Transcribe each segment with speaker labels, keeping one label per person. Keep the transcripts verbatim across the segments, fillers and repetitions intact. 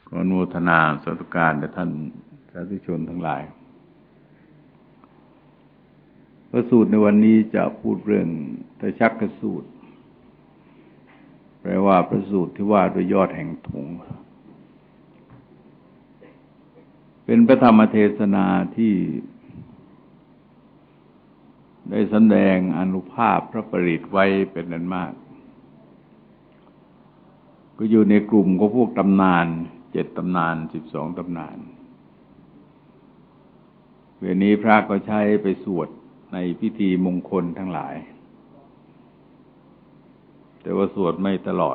Speaker 1: ขออนุโมทนาสาธุการแด่ท่านสาธุชนทั้งหลายพระสูตรในวันนี้จะพูดเรื่องตชักกสูตรแปลว่าพระสูตรที่ว่าด้วยยอดแห่งถุงเป็นพระธรรมเทศนาที่ได้แสดงอานุภาพพระปริตรไว้เป็นอันมากก็อยู่ในกลุ่มของพวกตำนานเจ็ดตำนานสิบสองตำนานเวลานี้พระก็ใช้ไปสวดในพิธีมงคลทั้งหลายแต่ว่าสวดไม่ตลอด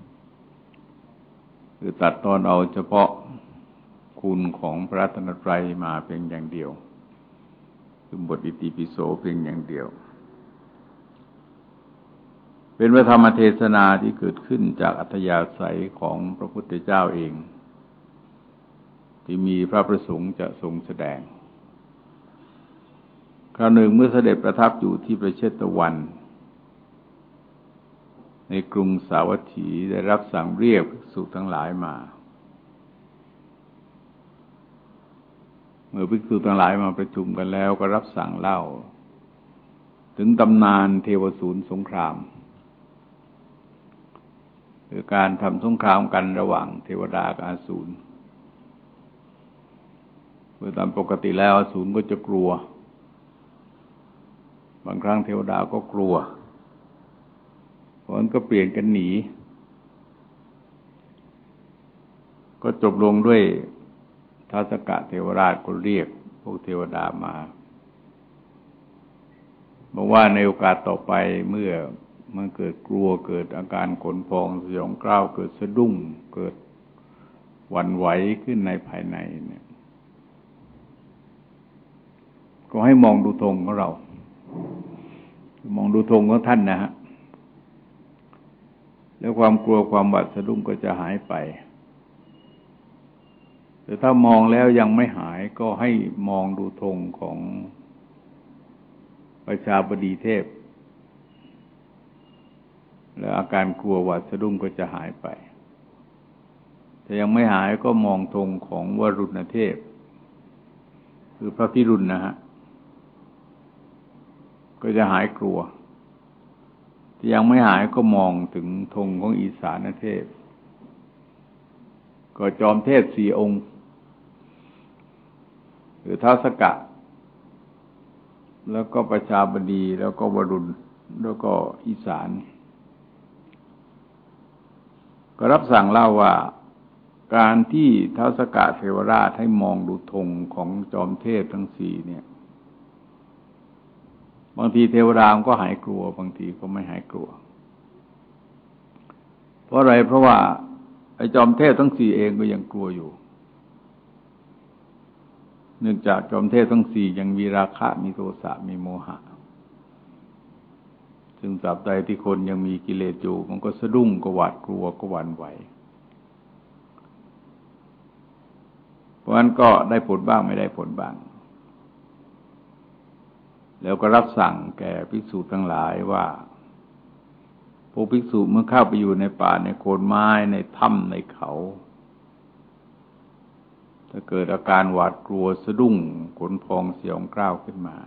Speaker 1: คือตัดตอนเอาเฉพาะคุณของพระรัตนตรัยมาเพียงอย่างเดียวคือบทอิติปิโสเพียงอย่างเดียวเป็นพระธรรมเทศนาที่เกิดขึ้นจากอัธยาศัยของพระพุทธเจ้าเองที่มีพระประสงค์จะทรงแสดงคราวหนึ่งเมื่อเสด็จประทับอยู่ที่ประเชตวันในกรุงสาวัตถีได้รับสั่งเรียกภิกษุทั้งหลายมาเมื่อภิกษุทั้งหลายมาประชุมกันแล้วก็รับสั่งเล่าถึงตำนานเทวสูรสงครามคือการทำสงครามกันระหว่างเทวดากับอสูรโดยตามปกติแล้วอสูรก็จะกลัวบางครั้งเทวดาก็กลัวเพราะฉะนั้นก็เปลี่ยนกันหนีก็จบลงด้วยท้าวสักกะเทวราชก็เรียกพวกเทวดามาบอกว่าในโอกาสต่อไปเมื่อมันเกิดกลัวเกิดอาการขนพองสยองกล้าวเกิดสะดุ้งเกิดหวั่นไหวขึ้นในภายในเนี่ยก็ให้มองดูธงของเรามองดูธงของท่านนะฮะแล้วความกลัวความหวาดสะดุ้งก็จะหายไปแต่ถ้ามองแล้วยังไม่หายก็ให้มองดูธงของประชาบดีเทพแล้วอาการกลัวหวาดสะดุ้งก็จะหายไปแต่ยังไม่หายก็มองธงของวรุณเทพคือพระพิรุณนะฮะก็จะหายกลัวที่ยังไม่หายก็มองถึงธงของอีสานเทพก็จอมเทพสี่องค์คือท้าวสักกะแล้วก็ประชาบดีแล้วก็วรุณแล้วก็อีสานก็รับสั่งเล่าว่าการที่ท้าวสักกะเทวราชให้มองดูธงของจอมเทพทั้งสี่เนี่ยบางทีเทวดาก็หายกลัวบางทีก็ไม่หายกลัวเพราะอะไรเพราะว่าไอ้จอมเทพทั้งสี่เองก็ยังกลัวอยู่เนื่องจากจอมเทพทั้งสี่ยังมีราคะมีโทสะมีโมหะซึ่งตราบใดที่คนยังมีกิเลสอยู่มันก็สะดุ้งก็หวาดกลัวก็หวั่นไหวเพราะฉะนั้นก็ได้ผลบ้างไม่ได้ผลบ้างแล้วก็รับสั่งแก่ภิกษุทั้งหลายว่าพวกภิกษุเมื่อเข้าไปอยู่ในป่าในโคนไม้ในถ้ำในเขาถ้าเกิดอาการหวาดกลัวสะดุ้งขนพองสยองกล้าวขึ้นมา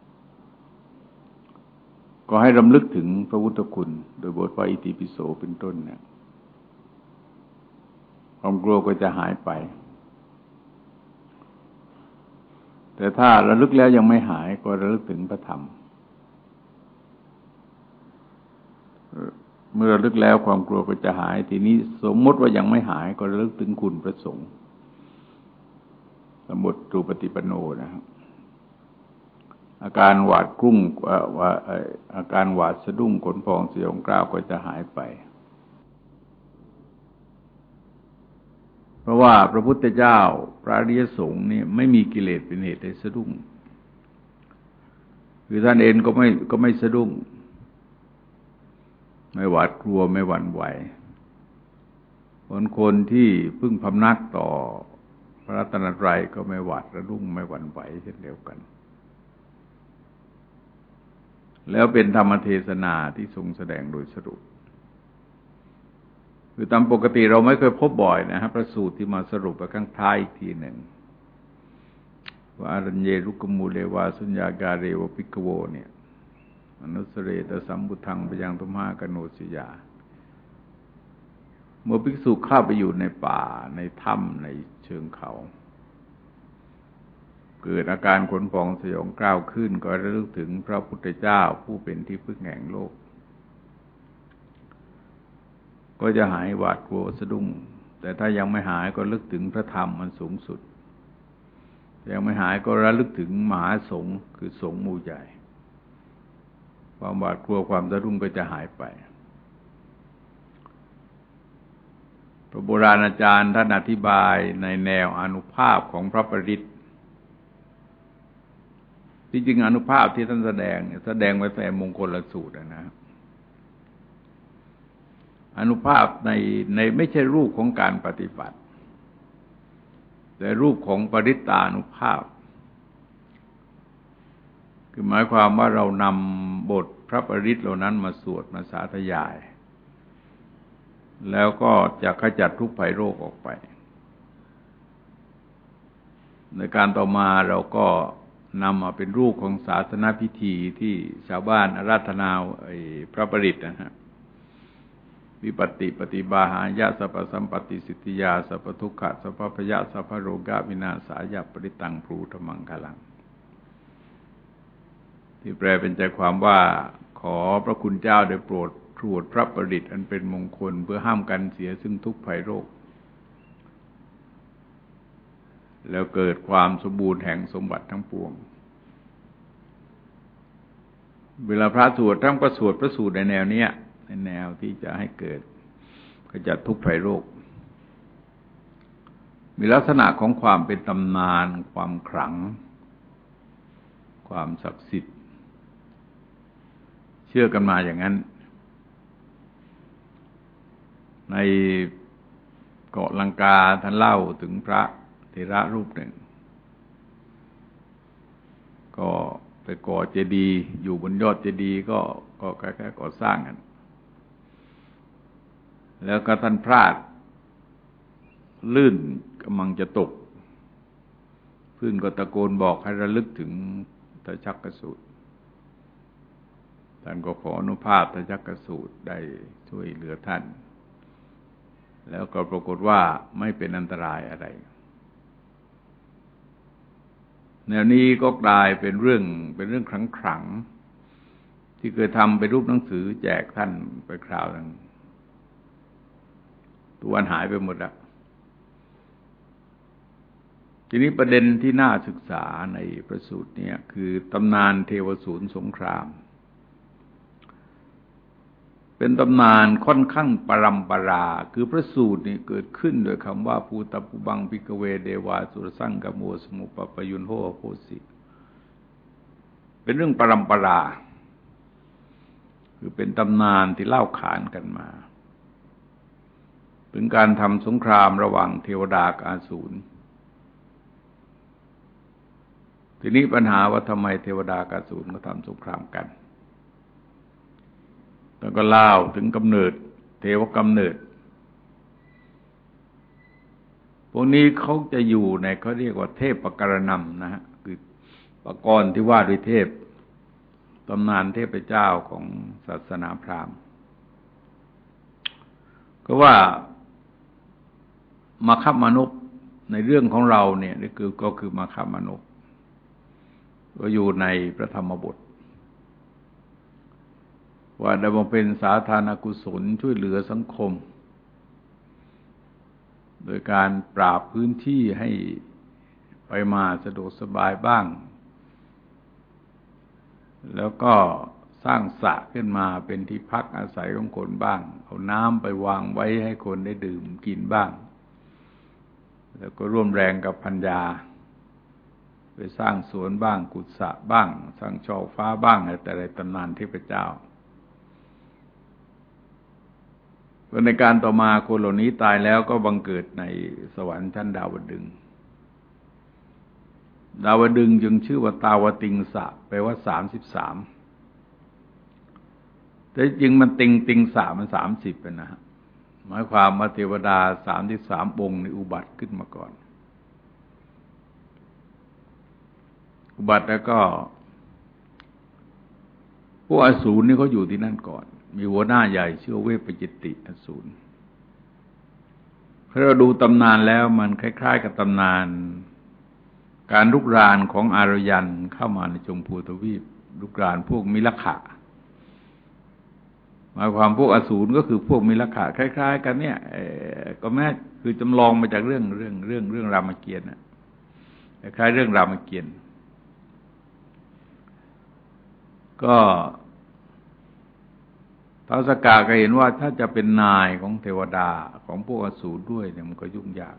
Speaker 1: ก็ให้รำลึกถึงพระพุทธคุณโดยบทว่าอิติปิโสเป็นต้นเนี่ยความกลัวก็จะหายไปแต่ถ้าระลึกแล้วยังไม่หายก็ระลึกถึงพระธรรมเมื่อระลึกแล้วความกลัวก็จะหายทีนี้สมมติว่ายังไม่หายก็ระลึกถึงคุณพระสงฆ์สมุตตุปฏิปันโนนะครับอาการหวาดกลุ้มว่าอาการหวาดสะดุ้งขนพองสยองกล้าวก็จะหายไปเพราะว่าพระพุทธเจ้าพระอริยสงฆ์นี่ไม่มีกิเลสเป็นเหตุให้สะดุ้งคือท่านเองก็ไม่ก็ไม่สะดุ้งไม่หวาดกลัวไม่หวั่นไหวคนคนที่พึ่งพำนักต่อพระรัตนตรัยก็ไม่หวาดระดุ้งไม่หวั่นไหวเช่นเดียวกันแล้วเป็นธรรมเทศนาที่ทรงแสดงโดยสรุปคือตามปกติเราไม่เคยพบบ่อยนะฮะพระสูตรที่มาสรุปไปข้างท้ายอีกทีหนึ่งว่าอรัญเยรุกมูเลวาสุญญากาเรวปิกโวเนี่ยอนุสเรตสัมบุทังปยังตุมหากโนสยาเมื่อภิกษุเข้าไปอยู่ในป่าในถ้ำในเชิงเขาเกิดอาการขนพองสยองกล้าวขึ้นก็ระลึกถึงพระพุทธเจ้าผู้เป็นที่พึ่งแห่งโลกก็จะหายหวาดกลัวสะดุ้งแต่ถ้ายังไม่หายก็ลึกถึงพระธรรมมันสูงสุดยังไม่หายก็ระลึกถึงมหาสงฆ์คือสงฆ์หมู่ใหญ่ความหวาดกลัวความสะดุ้งก็จะหายไปพระโบราณอาจารย์ท่านอธิบายในแนวอานุภาพของพระปริตรที่จริงอานุภาพที่ท่านแสดงเนี่ยแสดงไว้แต่มงคลสูตรนะอานุภาพในในไม่ใช่รูปของการปฏิบัติแต่รูปของปริตตานุภาพคือหมายความว่าเรานำบทพระปริตรเหล่านั้นมาสวดมาสาธยายแล้วก็จะขจัดทุกข์ภัยโรคออกไปในการต่อมาเราก็นำมาเป็นรูปของศาสนพิธีที่ชาวบ้านอาราธนาพระปริตรนะฮะวิปัสติปฏิบาหายะสัพพสัมปติสิทธิยาสัพพทุกขะสัพพพยะสัพพโรกะวินาศายะปริตังพรูธมังคลังที่แปลเป็นใจความว่าขอพระคุณเจ้าได้โปรดตรวจพระปริตรอันเป็นมงคลเพื่อห้ามกันเสียซึ่งทุกข์ภัยโรคแล้วเกิดความสมบูรณ์แห่งสมบัติทั้งปวงเวลาพระสวดทั้งพระสวดพระสูตรในแนวนี้ในแนวที่จะให้เกิดขจัดทุกข์ภัยโรคมีลักษณะของความเป็นตำนานความขลังความศักดิ์สิทธิ์เชื่อกันมาอย่างนั้นในเกาะลังกาท่านเล่าถึงพระเถระรูปหนึ่งก็ไปก่อเจดีย์อยู่บนยอดเจดีย์ก็ก็คล้ายๆก่อสร้างกันแล้วก็ท่านพลาดลื่นกำลังจะตกเพื่อนก็ตะโกนบอกให้ระลึกถึงทชักกสูตรท่านก็ขออนุภาพทชักกสูตรได้ช่วยเหลือท่านแล้วก็ปรากฏว่าไม่เป็นอันตรายอะไรแนวนี้ก็กลายเป็นเรื่องเป็นเรื่องขลังๆที่เคยทำเป็นรูปหนังสือแจกท่านไปคราวนึงตัวอันหายไปหมดแล้วทีนี้ประเด็นที่น่าศึกษาในพระสูตรนี้คือตำนานเทวสูรสงครามเป็นตำนานค่อนข้างปรัมปราคือพระสูตรนี้เกิดขึ้นโดยคำว่าภูตปุบังภิกขเวเดวาสุรสังกโมสมุปปยุนโหโพสิเป็นเรื่องปรัมปราคือเป็นตำนานที่เล่าขานกันมาเป็นการทำสงครามระหว่างเทวดากับอสูรทีนี้ปัญหาว่าทำไมเทวดากับอสูรก็ทำสงครามกันแล้วก็เล่าถึงกำเนิดเทวกำเนิดพวกนี้เขาจะอยู่ในเขาเรียกว่าเทพปกรณัมนะฮะคือปกรณ์ที่ว่าด้วยเทพตำนานเทพเจ้าของศาสนาพราหมณ์ก็ว่ามาคับมนุษย์ในเรื่องของเราเนี่ยนี่คือก็คือมาคับมนุษย์ก็อยู่ในพระธรรมบทว่าได้มาเป็นสาธารณกุศลช่วยเหลือสังคมโดยการปราบพื้นที่ให้ไปมาสะดวกสบายบ้างแล้วก็สร้างสระขึ้นมาเป็นที่พักอาศัยของคนบ้างเอาน้ำไปวางไว้ให้คนได้ดื่มกินบ้างแล้วก็ร่วมแรงกับพัญญาไปสร้างสวนบ้างกุศะบ้างสร้างช่อฟ้าบ้างอะไรแต่ในตำนานเทพเจ้าในการต่อมาคนเหล่านี้ตายแล้วก็บังเกิดในสวรรค์ชั้นดาวดึงส์ดาวดึงส์จึงชื่อว่าตาวติงสะแปลว่าสามสิบสามแต่จริงมันติงติงสะมันสามสิบเป็นนะฮะหมายความว่าเทวดาสามที่สามองค์ในอุบัติขึ้นมาก่อนอุบัติแล้วก็พวกอสูรนี่เขาอยู่ที่นั่นก่อนมีหัวหน้าใหญ่ชื่อเวปจิตติอสูรถ้าเราดูตำนานแล้วมันคล้ายๆกับตำนานการลุกรานของอารยันเข้ามาในชมพูทวีปลุกรานพวกมิลขะหมายความพวกอสูรก็คือพวกมิลขะคล้ายๆกันเนี่ยก็แม้คือจำลองมาจากเรื่องเรื่องเรื่องเรื่องรามเกียรติ์นะคล้ายๆเรื่องรามเกียรติ์ก็ท้าวสักกะก็เห็นว่าถ้าจะเป็นนายของเทวดาของพวกอสูรด้วยเนี่ยมันก็ยุ่งยาก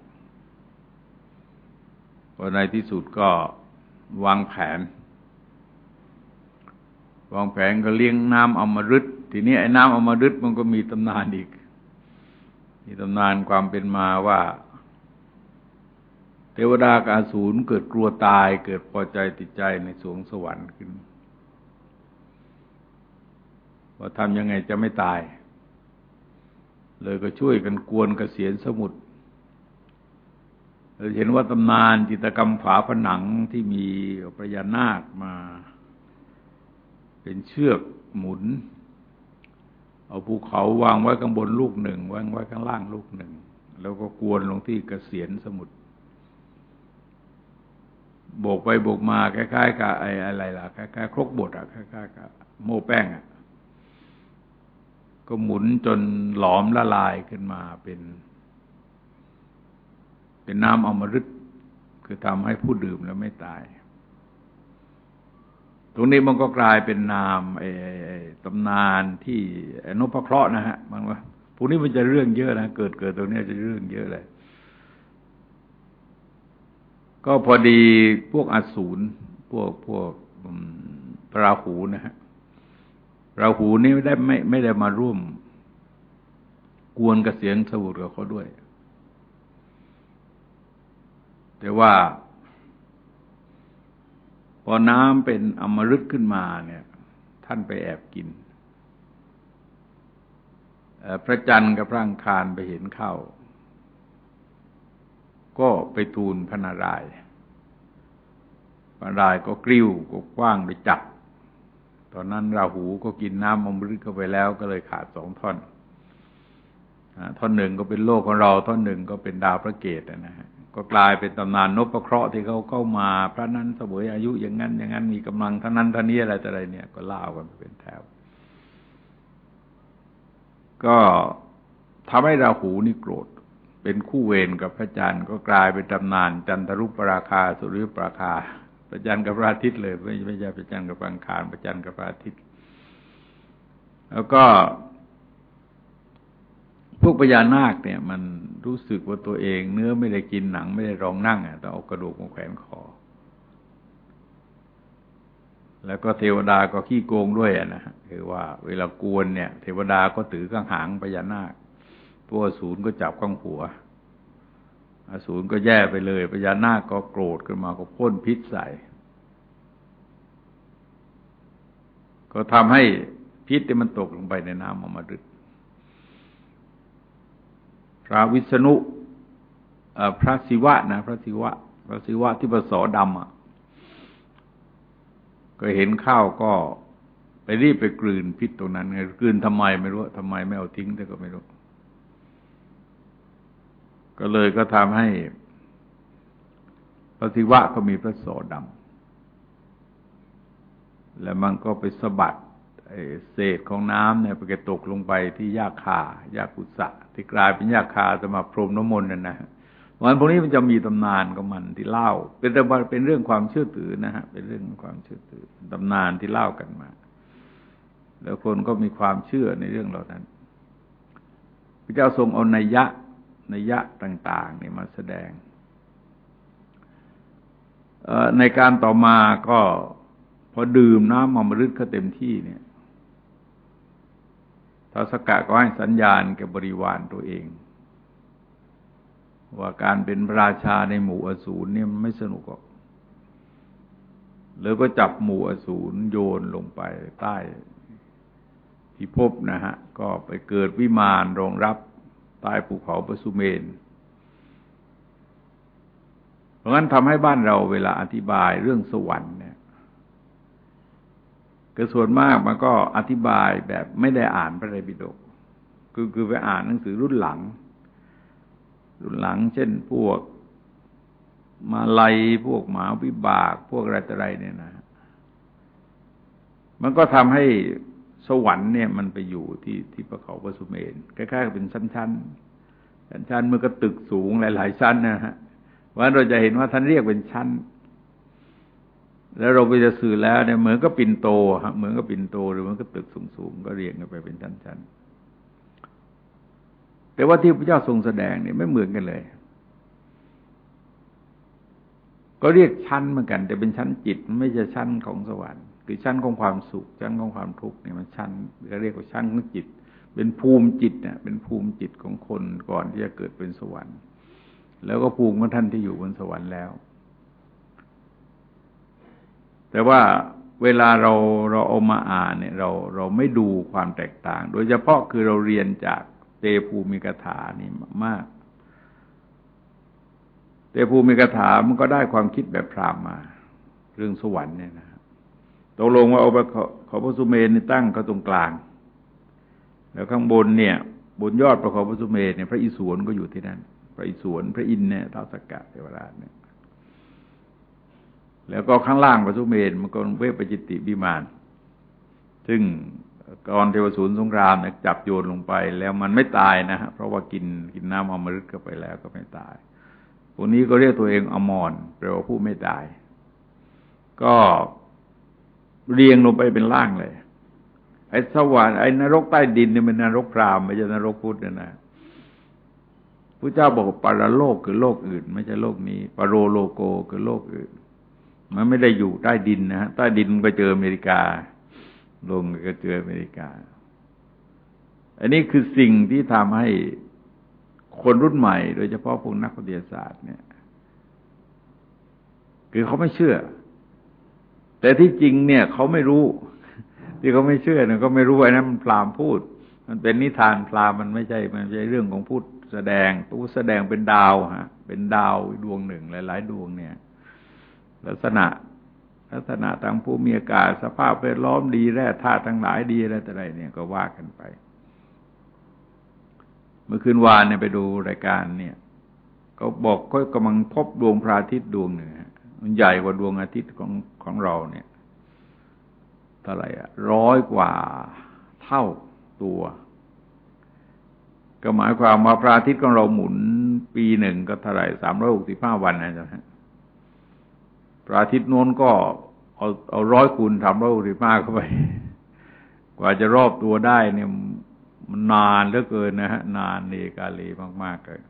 Speaker 1: พอในที่สุดก็วางแผนวางแผนก็เลี้ยงน้ำอมฤตทีนี้ไอ้น้ำอมฤตมันก็มีตำนานอีกมีตำนานความเป็นมาว่าเทวดากับอสูรเกิดกลัวตายเกิดพอใจติดใจในสวงสวรรค์ขึ้นว่าทำยังไงจะไม่ตายเลยก็ช่วยกันกวนกระเสียนสมุทรเราเห็นว่าตำนานจิตรกรรมฝาผนังที่มีพญานาคมาเป็นเชือกหมุนเอาภูเขาวางไว้ข้างบนลูกหนึ่งวางไว้ข้างล่างลูกหนึ่งแล้วก็กวนลงที่กระเสียนสมุทรโบกไปโบกมาคล้ายๆกับไอ้อะไรล่ะคล้ายๆครกบดอ่ะคล้ายๆกับโม่แป้งอ่ะก็หมุนจนหลอมละลายขึ้นมาเป็นเป็นน้ำอมฤตคือทำให้ผู้ดื่มแล้วไม่ตายตรงนี้มันก็กลายเป็นนามไอ้ตำนานที่นพเคราะห์นะฮะมันว่าพวกนี้มันจะเรื่องเยอะนะเกิดเกิดตรงนี้จะเรื่องเยอะเลยก็พอดีพวกอสูรพวกพวกพระราหูนะฮะราหูนี่ไม่ได้ไม่ไม่ได้มาร่วมกวนกระเสียงสมุทรกับเขาด้วยแต่ว่าพอน้ำเป็นอมฤตขึ้นมาเนี่ยท่านไปแอบกินพระจันทร์กับพระอังคารไปเห็นเข้าก็ไปทูลพระนารายณ์พระนารายณ์ก็กริ้วก็กว้างไปจับตอนนั้นราหูก็กินน้ำอมฤตเข้าไปแล้วก็เลยขาดสองท่อนท่อนหนึ่งก็เป็นโลกของเราท่อนหนึ่งก็เป็นดาวพระเกศนะฮะก็กลายเป็นตำนานนพเคราะห์ที่เขาเข้ามาพระนั้นเสวยอายุอย่างนั้นอย่างนั้นมีกำลังเท่านั้นเท่านี้อะไรต่ออะไรเนี่ยก็เล่ากันเป็นแถวก็ทำให้ราหูนี่โกรธเป็นคู่เวรกับพระจันทร์ก็กลายเป็นตำนานจันทรุปราคาสุริยุปราคาพระจันทร์กับพระอาทิตย์เลยไม่ไม่ใช่พระจันทร์กับพระอังคารพระจันทร์กับพระอาทิตย์แล้วก็พวกพญานาคเนี่ยมันรู้สึกว่าตัวเองเนื้อไม่ได้กินหนังไม่ได้รองนั่งอ่ะต้องเอากระดูกมาแขวนคอแล้วก็เทวดาก็ขี้โกงด้วยนะฮะคือว่าเวลากวนเนี่ยเทวดาก็ถือข้างหางพญานาคพวกอสูรก็จับข้างหัวอสูรก็แย่ไปเลยพญานาคก็โกรธขึ้นมาก็พ่นพิษใส่ก็ทำให้พิษที่มันตกลงไปในน้ำอมฤตพระวิษณุพระศิวะนะพระศิวะพระศิวะที่ประสอดำอ่ะก็เห็นข้าวก็ไปรีบไปกลืนพิษตรงนั้นไงกลืนทำไมไม่รู้ทำไมไม่เอาทิ้งแต่ก็ไม่รู้ก็เลยก็ทำให้พระศิวะก็มีพระโสดำแล้วมันก็ไปสะบัดเศษของน้ำเนี่ยไปกระตกลงไปที่หญ้าคาหญ้ากุสะที่กลายเป็นหญ้าคาจะมาพรมน้ำมนต์นั่นนะวันพวกนี้มันจะมีตำนานของมันที่เล่าเป็นแต่เป็นเรื่องความเชื่อถือนะฮะเป็นเรื่องความเชื่อถือตำนานที่เล่ากันมาแล้วคนก็มีความเชื่อในเรื่องเหล่านั้นพระเจ้าทรงเอานัยยะนัยยะต่างๆนี่มาแสดงในการต่อมาก็พอดื่มน้ำอมฤตก็เต็มที่เนี่ยท้าวสักกะก็ให้สัญญาณแก่บริวารตัวเองว่าการเป็นพระราชาในหมู่อสูรเนี่ยมันไม่สนุกหรอกแล้วก็จับหมู่อสูรโยนลงไปใต้พิภพนะฮะก็ไปเกิดวิมานรองรับใต้ภูเขาปสุเมนเพราะงั้นทำให้บ้านเราเวลาอธิบายเรื่องสวรรค์เนี่ยก็ส่วนมากมันก็อธิบายแบบไม่ได้อ่านพระไตรปิฎกคือคือไปอ่านหนังสือรุ่นหลังรุ่นหลังเช่นพวกมาลัยพวกหมาวิบากพวกอะไรต่ออะไรเนี่ยนะมันก็ทำให้สวรรค์เนี่ยมันไปอยู่ที่ที่ภูเขาปสุเมนคล้ายๆกับเป็นชั้นๆชั้นๆมันก็ตึกสูงหลายๆชั้นนะฮะว่าเราจะเห็นว่าท่านเรียกเป็นชั้นแล้วเราไปจะสื่อแล้วเนี่ยเหมือนก็ปิ่นโตฮะเหมือนก็ปิ่นโตหรือมันก็ตึกสูงๆก็เรียงกันไปเป็นชั้นๆแต่ว่าที่พระเจ้าทรงแสดงเนี่ยไม่เหมือนกันเลยก็เรียกชั้นเหมือนกันแต่เป็นชั้นจิตไม่ใช่ชั้นของสวรรค์คือชั้นของความสุขชั้นของความทุกข์เนี่ยมันชั้นก็เรียกว่าชั้นของจิตเป็นภูมิจิตเนี่ยเป็นภูมิจิตของคนก่อนที่จะเกิดเป็นสวรรค์แล้วก็ภูมิของท่านที่อยู่บนสวรรค์แล้วแต่ว่าเวลาเราเราเอามาอ่านเนี่ยเราเราไม่ดูความแตกต่างโดยเฉพาะคือเราเรียนจากเตภูมิกถานี่มากเตภูมิกถามันก็ได้ความคิดแบบพราหมณ์มาเรื่องสวรรค์เนี่ยนะตกลงว่าเอาเขาพระสุเมนนี่ตั้งเขาตรงกลางแล้วข้างบนเนี่ยบนยอดพระเขาพระสุเมนเนี่ยพระอิศวรก็อยู่ที่นั่นพระอิศวรพระอินทร์เนี่ยท้าวสักกะเทวราชเนี่ยแล้วก็ข้างล่างพระสุเมนมันก็เวปจิตติวิมานซึ่งก่อนเทวสูรสงครามเนี่ยจับโยนลงไปแล้วมันไม่ตายนะฮะเพราะว่ากินกินน้ำอมฤตเข้าไปแล้วก็ไม่ตายพวกนี้ก็เรียกตัวเองอมรแปลว่าผู้ไม่ตายก็เรียงลงไปเป็นล่างเลยไอ้สวรรค์ไอ้นรกใต้ดินเนี่ยมันนรกพรหมไม่ใช่นรกพุทธนะนะพระเจ้าบอกปรโลกคือโลกอื่นไม่ใช่โลกนี้ปรโรโลโกคือโลกอื่นมันไม่ได้อยู่ใต้ดินนะฮะใต้ดินก็เจออเมริกาลงก็เจออเมริกาอันนี้คือสิ่งที่ทำให้คนรุ่นใหม่โดยเฉพาะพวกนักวิทยาศาสตร์เนี่ยคือเขาไม่เชื่อแต่ที่จริงเนี่ยเขาไม่รู้ที่เขาไม่เชื่อเนี่ยก็ไม่รู้ไอ้นั้นมันพราหมณ์พูดมันเป็นนิทานพราหมณ์มันไม่ใช่มันไม่ใช่เรื่องของพูดแสดงพูดแสดงเป็นดาวฮะเป็นดาวดวงหนึ่งหลายๆดวงเนี่ยลักษณะลักษณะทางภูมิอากาศสภาพแวดล้อมดีแร่ธาตุทั้งหลายดีอะไรแต่ไรเนี่ยก็ว่ากันไปเมื่อคืนวานเนี่ยไปดูรายการเนี่ยเขาบอกเขากำลังพบดวงพระอาทิตย์ดวงหนึ่งมันใหญ่กว่าดวงอาทิตย์ของของเราเนี่ยเท่าไหร่อ่ะร้อยกว่าเท่าตัวก็หมายความว่าพระอาทิตย์ของเราหมุนปีหนึ่งก็เท่าไหร่สามร้อยหกสิบห้าวันนะจ๊ะพระอาทิตย์โน้นก็เอาเอาร้อยคูณสามร้อยหกสิบห้าเข้าไปกว่าจะรอบตัวได้เนี่ยมันนานเหลือเกินนะฮะนานเนกาเลมากๆเลย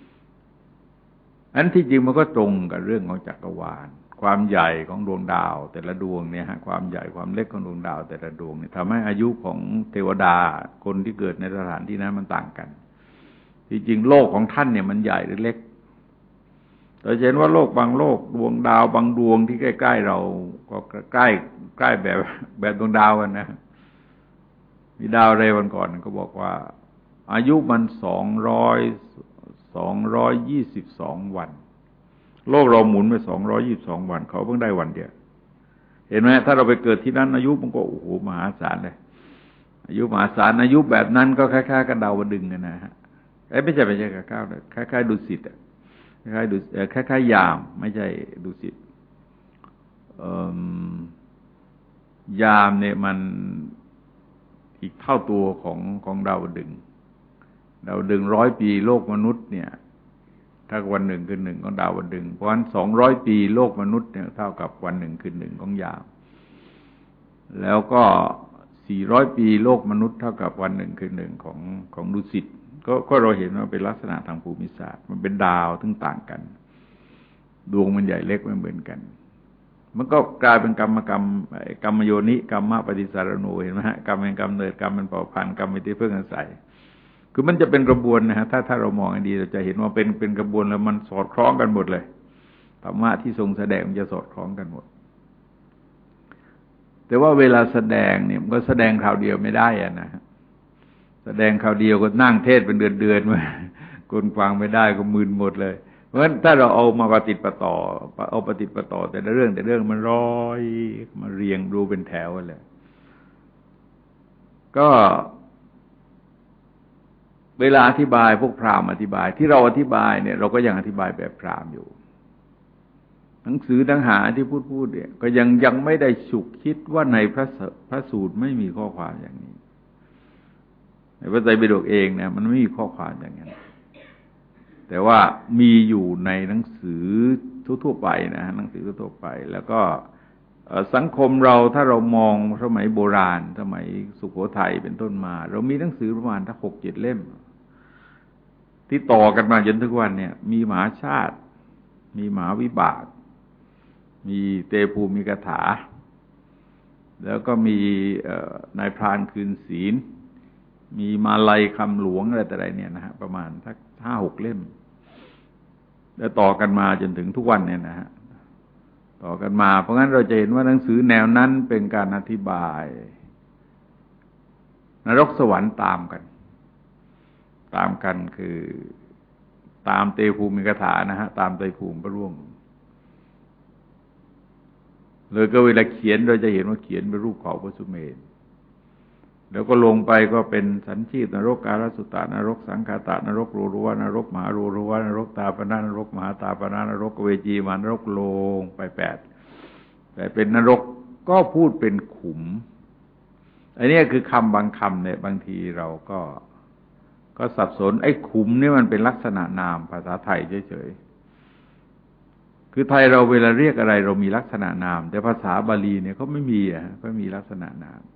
Speaker 1: อันที่จริงมันก็ตรงกับเรื่องของจักรวาลความใหญ่ของดวงดาวแต่ละดวงเนี่ยฮะความใหญ่ความเล็กของดวงดาวแต่ละดวงเนี่ยทำให้อายุของเทวดาคนที่เกิดในสถานที่นั้นมันต่างกันที่จริงโลกของท่านเนี่ยมันใหญ่หรือเล็กเราเห็นว่าโลกบางโลกดวงดาวบางดวงที่ใกล้ๆเราก็ใกล้ใกล้แบบแบบดวงดาวกันนะมีดาวอะไรวันก่อนก็บอกว่าอายุมันสองร้อยสองร้อยยี่สิบสองวันโลกเราหมุนไปสองร้อยยี่สิบสองวันเขาเพิ่งได้วันเดียวเห็นไหมถ้าเราไปเกิดที่นั้นอายุมันก็โอ้โหมหาศาลเลยอายุมหาศาลอายุแบบนั้นก็คล้ายๆกับดาวดึงกันนะฮะไอ้ไม่ใช่ไม่ใช่กับข้าวเลยคล้ายๆดุสิตอ่ะคล้ายๆดุคล้ายๆยามไม่ใช่ดุสิตยามเนี่ยมันอีกเท่าตัวของของดาวดึงดาวดึงร้อยปีโลกมนุษย์เนี่ยถ้าวันหนึ่งคือหนึ่งของดาวดึงเพราะฉะนั้นสองร้อยปีโลกมนุษย์เนี่ยเท่ากับวันหนึ่งคือหนึ่งของยามแล้วก็สี่ร้อยปีโลกมนุษย์เท่ากับวันหนึ่งคือหนึ่งของของดุสิตก็ก็เราเห็นว่าเป็นลักษณะทางภูมิศาสตร์มันเป็นดาวทั้งต่างกันดวงมันใหญ่เล็กไม่เหมือนกันมันก็กลายเป็นกรรมกรรมกรรมโยนิกรรมปฏิสารโนเห็นไหมฮะกรรมเป็นกรรมเนิดกรรมเป็นเผ่าพันธุ์กรรมเป็นที่พึ่งอาศัยคือมันจะเป็นกระบวนนะฮะถ้าถ้าเรามองให้ดีเราจะเห็นว่าเป็นเป็นกระบวนแล้วมันสอดคล้องกันหมดเลยธรรมะที่ทรงแสดงมันจะสอดคล้องกันหมดแต่ว่าเวลาแสดงเนี่ยมันก็แสดงคราวเดียวไม่ได้อะนะฮะแสดงคราวเดียวก็นั่งเทศเป็นเดือนๆมาคนฟังไม่ได้ก็มึนหมดเลยเพราะฉะนั้นถ้าเราเอามาปฏิปต่อเอาปฏิปต่อแต่ละเรื่องแต่เรื่องมันร้อยมาเรียงดูเป็นแถวเลยก็เวลาอธิบายพวกพราหมณ์อธิบายที่เราอธิบายเนี่ยเราก็ยังอธิบายแบบพราหมณ์อยู่หนังสือทั้งหาที่พูดพูดเนี่ยก็ยังยังไม่ได้ฉุกคิดว่าในพระพระสูตรไม่มีข้อความอย่างนี้ในพระไตรปิฎกเองเนี่ยมันไม่มีข้อความอย่างนั้นแต่ว่ามีอยู่ในหนังสือทั่วๆไปนะหนังสือทั่วๆไปแล้วก็สังคมเราถ้าเรามองสมัยโบราณสมัยสุโขทัยเป็นต้นมาเรามีหนังสือประมาณทั้งหกเจ็ดเล่มที่ต่อกันมาจนทุกวันเนี่ยมีมหาชาติมีมหาวิบากมีเตภูมิกถาแล้วก็มีนายพรานคืนศีลมีมาลัยคำหลวงอะไรแต่ไรเนี่ยนะฮะประมาณสักห้าหกเล่มแล้วต่อกันมาจนถึงทุกวันเนี่ยนะฮะต่อกันมาเพราะงั้นเราจะเห็นว่าหนังสือแนวนั้นเป็นการอธิบายนรกสวรรค์ตามกันตามกันคือตามเตภูมิกถานะฮะตามไตรภูมิพระร่วงเลยก็เวลาเขียนเราจะเห็นว่าเขียนเป็นรูปเขาพระสุเมรุแล้วก็ลงไปก็เป็นสันชีพนรกกาลสุตตานรกสังคาตานรกรูรุวะนรกมหารูรุวะนรกตาปนานรกมหาตาปนานรกเวจีมานรกลงไปแปดแต่เป็นนรกก็พูดเป็นขุมอันนี้คือคำบางคำเนี่ยบางทีเราก็ก็สับสนไอ้ขุมนี่มันเป็นลักษณะนามภาษาไทยเฉยๆคือไทยเราเวลาเรียกอะไรเรามีลักษณะนามแต่ภาษาบาลีเนี่ยเขาไม่มีอ่ะเขามีลักษณะนาม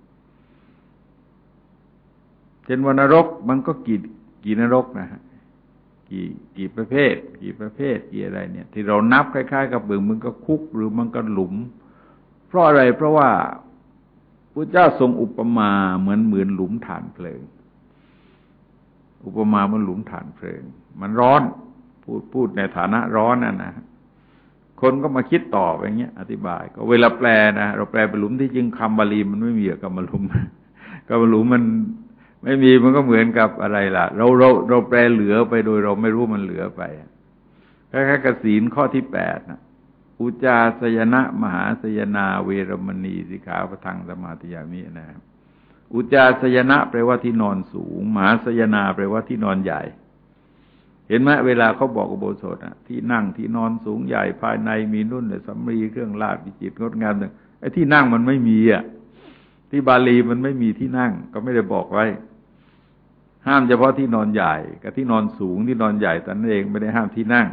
Speaker 1: เช่นว่านรกมันก็กี่กี่นรกนะฮะกี่กี่ประเภทกี่ประเภทกี่อะไรเนี่ยที่เรานับคล้ายๆกับเบิ่งมันก็คุกหรือมันก็หลุมเพราะอะไรเพราะว่าพระเจ้าทรงอุปมาเหมือนเหมือนหลุมฐานเพลิงอุปมาเหมือนหลุมฐานเพลิงมันร้อนพูดพูดในฐานะร้อนน่ะนะคนก็มาคิดต่อไปอย่างเงี้ยอธิบายก็เวลาแปลนะเราแปลเป็นหลุมที่จริงคำบาลีมันไม่มีกับมาหลุมกับมาหลุมมันไม่มีมันก็เหมือนกับอะไรล่ะเราเราเราแปลเหลือไปโดยเราไม่รู้มันเหลือไปคล้ายๆกับศีลข้อที่แปดนะอุจจาสยนะมหาสยนาเวรมณีสิกขาปะทังสมาธิยามินะอุจจาสยนะแปลว่าที่นอนสูงมหาสยนาแปลว่าที่นอนใหญ่เห็นไหมเวลาเขาบอกอุโบสถอ่ะที่นั่งที่นอนสูงใหญ่ภายในมีนุ่นเนี่ยสำรีเครื่องราชวิจิตรงดงามเนี่ยไอ้ที่นั่งมันไม่มีอ่ะที่บาลีมันไม่มีที่นั่งก็ไม่ได้บอกไว้ห้ามเฉพาะที่นอนใหญ่กับที่นอนสูงที่นอนใหญ่แต่นั่นเองไม่ได้ห้ามที่นั่ง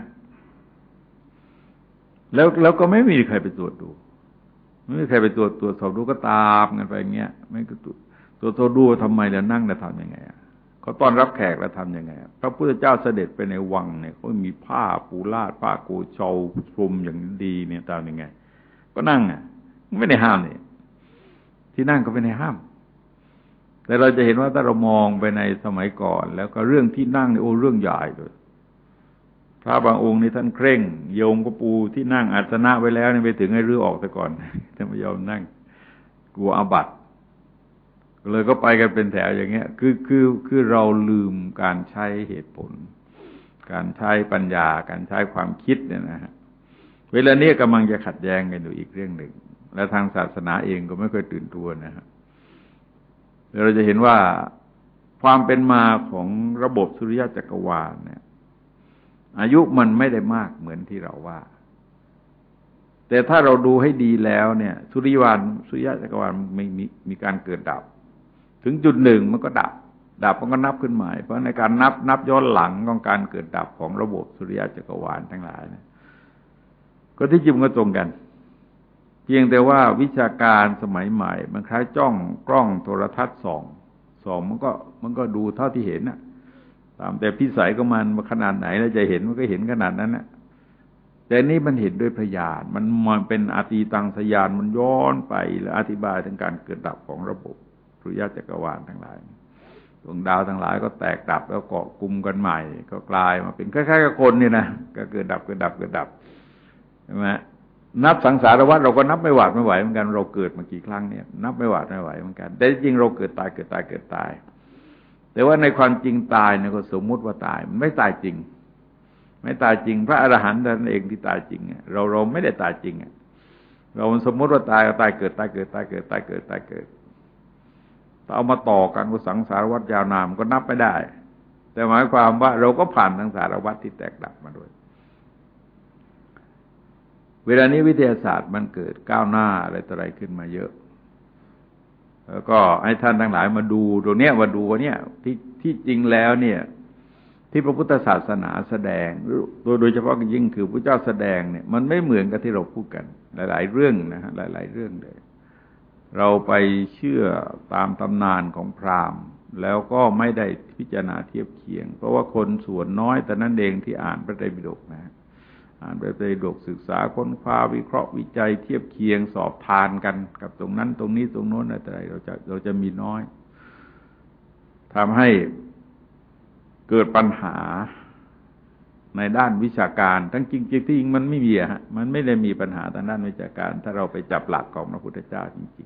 Speaker 1: แล้วแล้วก็ไม่มีใครไปตรวจดูไม่มีใครไปตรวจตรวจสอบดูก็ตามกันไปอย่างเงี้ยไม่ก็ตรวจตรวจดูทำไมแล้วนั่งแล้วทำยังไงอ่ะเขาต้อนรับแขกแล้วทำยังไงพระพุทธเจ้าเสด็จไปในวังเนี่ยเขามีผ้าปูลาดผ้าโกเชาพรมอย่างดีเนี่ยตามยังไงก็นั่งอ่ะไม่ได้ห้ามนี่ที่นั่งก็ไม่ได้ห้ามแต่เราจะเห็นว่าถ้าเรามองไปในสมัยก่อนแล้วก็เรื่องที่นั่งนี่โอ้เรื่องใหญ่เลยพระบางองค์นี่ท่านเคร่งโยมก็ปูที่นั่งอาสนะไว้แล้วนี่ไปถึงให้รื้อออกซะก่อนท่านไม่ยอมนั่งกลัวอาบัติเลยก็ไปกันเป็นแถวอย่างเงี้ยคือคือคือเราลืมการใช้เหตุผลการใช้ปัญญาการใช้ความคิดเนี่ยนะฮะเวลานี้กำลังจะขัดแย้งกันอยู่อีกเรื่องหนึ่งและทางศาสนาเองก็ไม่เคยตื่นตัวนะฮะเราจะเห็นว่าความเป็นมาของระบบสุริยะจักรวาลเนี่ยอายุมันไม่ได้มากเหมือนที่เราว่าแต่ถ้าเราดูให้ดีแล้วเนี่ยสุริยวานสุริยะจักรวาลมีมีมีการเกิดดับถึงจุดหนึ่งมันก็ดับดับมันก็นับขึ้นใหม่เพราะในการนับนับย้อนหลังของการเกิดดับของระบบสุริยะจักรวาลทั้งหลายเนี่ยก็ที่จริงก็ตรงกันเพียงแต่ว่าวิชาการสมัยใหม่มันคล้ายจ้องกล้องโทรทัศน์ส่องส่องมันก็มันก็ดูเท่าที่เห็นน่ะตามแต่พิสัยของมันขนาดไหนแล้วจะเห็นมันก็เห็นขนาดนั้นน่ะแต่นี่มันเห็นด้วยพยานมันมันเป็นอาตีตังสยานมันย้อนไปและอธิบายถึงการเกิดดับของระบบสุริยะจักรวาลทั้งหลายดวงดาวทั้งหลายก็แตกดับแล้วเกาะกลุ่มกันใหม่ก็กลายมาเป็นคล้ายๆกับคนนี่นะก็เกิดดับเกิดดับเกิดดับใช่ไหมนับสังสารวัฏเราก็นับไม่หวาดไม่ไหวเหมือนกันเราเกิดมากี่ครั้งเนี่ยนับไม่หวาดไม่ไหวเหมือนกันแต่จริงเราเกิดตายเกิดตายเกิดตายแต่ว่าในความจริงตายเนี่ยก็สมมุติว่าตายมันไม่ตายจริงไม่ตายจริงพระอรหันต์นั่นเองที่ตายจริงเราเราไม่ได้ตายจริงเราสมมุติว่าตายตายเกิดตายเกิดตายเกิดตายเกิดตายเกิดถ้าเอามาต่อกันก็สังสารวัฏยาวนานก็นับไม่ได้แต่หมายความว่าเราก็ผ่านสังสารวัฏที่แตกดับมาด้วยเวลานี้วิทยาศาสตร์มันเกิดก้าวหน้าอะไรต่ออะไรขึ้นมาเยอะแล้วก็ให้ท่านทั้งหลายมาดูตรงเนี้ยมาดูว่าเนี่ยที่ที่จริงแล้วเนี่ยที่พระพุทธศาสนาแสดงโดยเฉพาะยิ่งคือพระเจ้าแสดงเนี่ยมันไม่เหมือนกับที่เราพูดกันหลายๆเรื่องนะฮะหลายๆเรื่องเลยเราไปเชื่อตามตำนานของพราหมณ์แล้วก็ไม่ได้พิจารณาเทียบเคียงเพราะว่าคนส่วนน้อยแต่นั้นเองที่อ่านพระไตรปิฎกนะอ่านพระไตรปิฎกศึกษาค้นคว้าวิเคราะห์วิจัยเทียบเคียงสอบทานกันกับตรงนั้นตรงนี้ตรงโน้นอะไรเราจะเราจะมีน้อยทำให้เกิดปัญหาในด้านวิชาการทั้งจริงๆที่จริงมันไม่มีอะฮะมันไม่ได้มีปัญหาทางด้านวิชาการถ้าเราไปจับหลักของพระพุทธเจ้าจริง